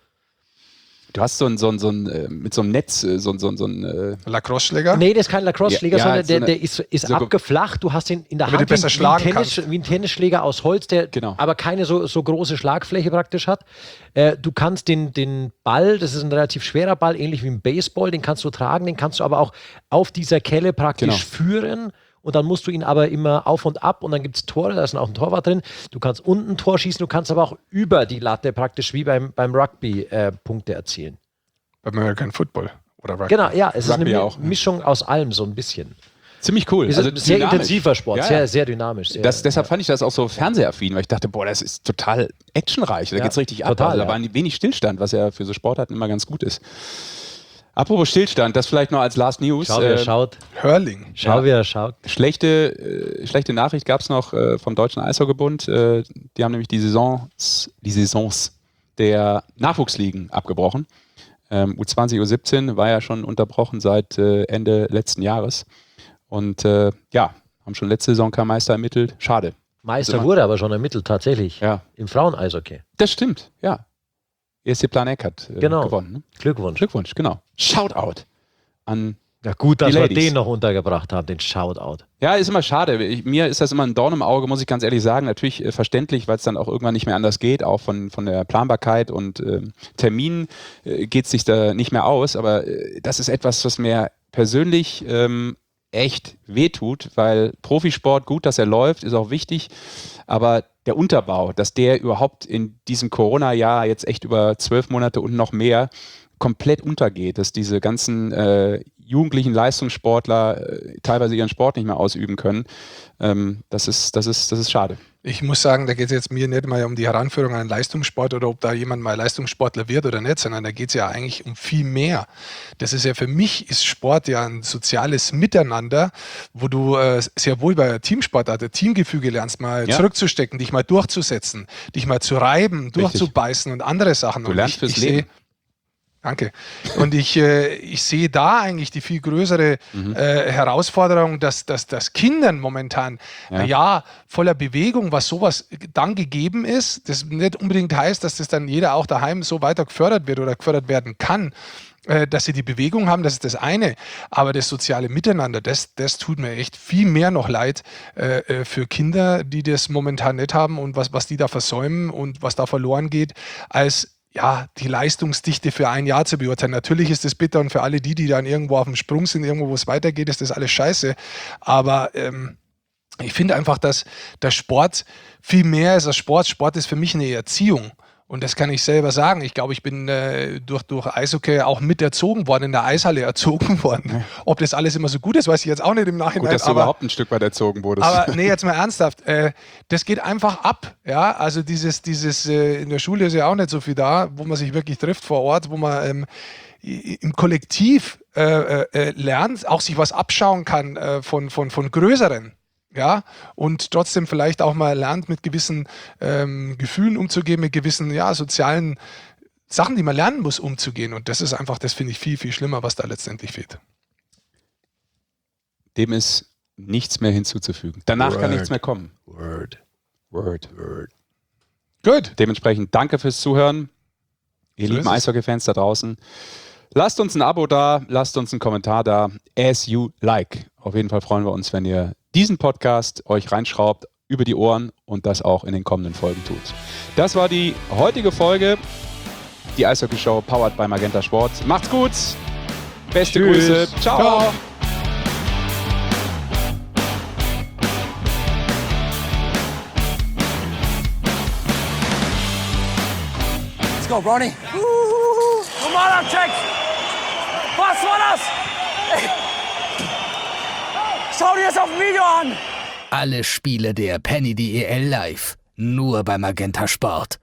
Du hast mit so einem Netz, so ein
Lacrosse-Schläger?
Nee, das ist kein Lacrosse-Schläger, sondern der ist so abgeflacht. Du hast ihn in der Hand wie ein Tennisschläger aus Holz, der aber keine so große Schlagfläche praktisch hat. Du kannst den Ball, das ist ein relativ schwerer Ball, ähnlich wie ein Baseball, den kannst du tragen, den kannst du aber auch auf dieser Kelle praktisch führen. Und dann musst du ihn aber immer auf und ab und dann gibt es Tore, da ist auch ein Torwart drin. Du kannst unten ein Tor schießen, du kannst aber auch über die Latte praktisch wie beim Rugby Punkte erzielen.
Beim American Football oder Rugby.
Genau, ja, es Rugby ist eine Mischung aus allem so ein bisschen.
Ziemlich cool.
Also ein sehr intensiver Sport, sehr, sehr dynamisch.
Deshalb fand ich das auch so fernsehaffin, weil ich dachte, boah, das ist total actionreich, da geht's richtig ab. Da war wenig Stillstand, was ja für so Sportarten immer ganz gut ist. Apropos Stillstand, das vielleicht noch als Last News.
Schau, wer schaut.
Hurling.
Schau, wer schaut.
Schlechte Nachricht gab es noch vom Deutschen Eishockeybund. Die haben nämlich die Saisons der Nachwuchsligen abgebrochen. U20, U17 war ja schon unterbrochen seit Ende letzten Jahres. Und haben schon letzte Saison kein Meister ermittelt. Schade.
Meister wurde aber schon ermittelt, tatsächlich.
Ja.
Im Frauen-Eishockey.
Das stimmt, ja. ESC Planek hat gewonnen. Ne?
Glückwunsch,
genau. Shoutout an
ja, gut, dass
wir
Ladies den noch untergebracht haben, den Shoutout.
Ja, ist immer schade. Mir ist das immer ein Dorn im Auge, muss ich ganz ehrlich sagen. Natürlich verständlich, weil es dann auch irgendwann nicht mehr anders geht. Auch von der Planbarkeit und Terminen geht es sich da nicht mehr aus. Aber das ist etwas, was mir persönlich echt wehtut, weil Profisport, gut, dass er läuft, ist auch wichtig. Aber der Unterbau, dass der überhaupt in diesem Corona-Jahr jetzt echt über 12 Monate und noch mehr komplett untergeht, dass diese ganzen jugendlichen Leistungssportler teilweise ihren Sport nicht mehr ausüben können, das ist schade.
Ich muss sagen, da geht es jetzt mir nicht mal um die Heranführung an einen Leistungssport oder ob da jemand mal Leistungssportler wird oder nicht, sondern da geht es ja eigentlich um viel mehr. Das ist ja für mich, ist Sport ja ein soziales Miteinander, wo du sehr wohl bei Teamsportart, Teamgefüge lernst, mal zurückzustecken, dich mal durchzusetzen, dich mal zu reiben, durchzubeißen und andere Sachen.
Du lernst fürs Leben.
Danke. Und ich sehe da eigentlich die viel größere Herausforderung, dass Kindern momentan voller Bewegung, was sowas dann gegeben ist, das nicht unbedingt heißt, dass das dann jeder auch daheim so weiter gefördert wird oder gefördert werden kann, dass sie die Bewegung haben, das ist das eine, aber das soziale Miteinander, das tut mir echt viel mehr noch leid für Kinder, die das momentan nicht haben und was die da versäumen und was da verloren geht, als die Leistungsdichte für ein Jahr zu beurteilen. Natürlich ist das bitter und für alle die dann irgendwo auf dem Sprung sind, irgendwo, wo es weitergeht, ist das alles scheiße. Aber ich finde einfach, dass der Sport viel mehr ist als Sport. Sport ist für mich eine Erziehung. Und das kann ich selber sagen. Ich glaube, ich bin durch Eishockey auch mit erzogen worden, in der Eishalle erzogen worden. Ja. Ob das alles immer so gut ist, weiß ich jetzt auch nicht im Nachhinein.
Gut, dass du überhaupt ein Stück weit erzogen wurdest.
Aber nee, jetzt mal ernsthaft. Das geht einfach ab. Ja? Also dieses in der Schule ist ja auch nicht so viel da, wo man sich wirklich trifft vor Ort, wo man im Kollektiv lernt, auch sich was abschauen kann von Größeren. Ja, und trotzdem vielleicht auch mal lernt, mit gewissen Gefühlen umzugehen, mit gewissen sozialen Sachen, die man lernen muss, umzugehen. Und das ist einfach, das finde ich viel, viel schlimmer, was da letztendlich fehlt.
Dem ist nichts mehr hinzuzufügen. Danach kann nichts mehr kommen.
Word.
Gut. Dementsprechend danke fürs Zuhören. Ihr lieben Eishockey-Fans da draußen. Lasst uns ein Abo da, lasst uns einen Kommentar da. As you like. Auf jeden Fall freuen wir uns, wenn ihr diesen Podcast euch reinschraubt über die Ohren und das auch in den kommenden Folgen tut. Das war die heutige Folge, die Eishockey-Show powered by Magenta Sport. Macht's gut, beste Grüße, ciao.
Let's go, Bronny. Normaler Check. Was war das? Schau dir das auf dem Video an!
Alle Spiele der Penny DEL live. Nur bei Magenta Sport.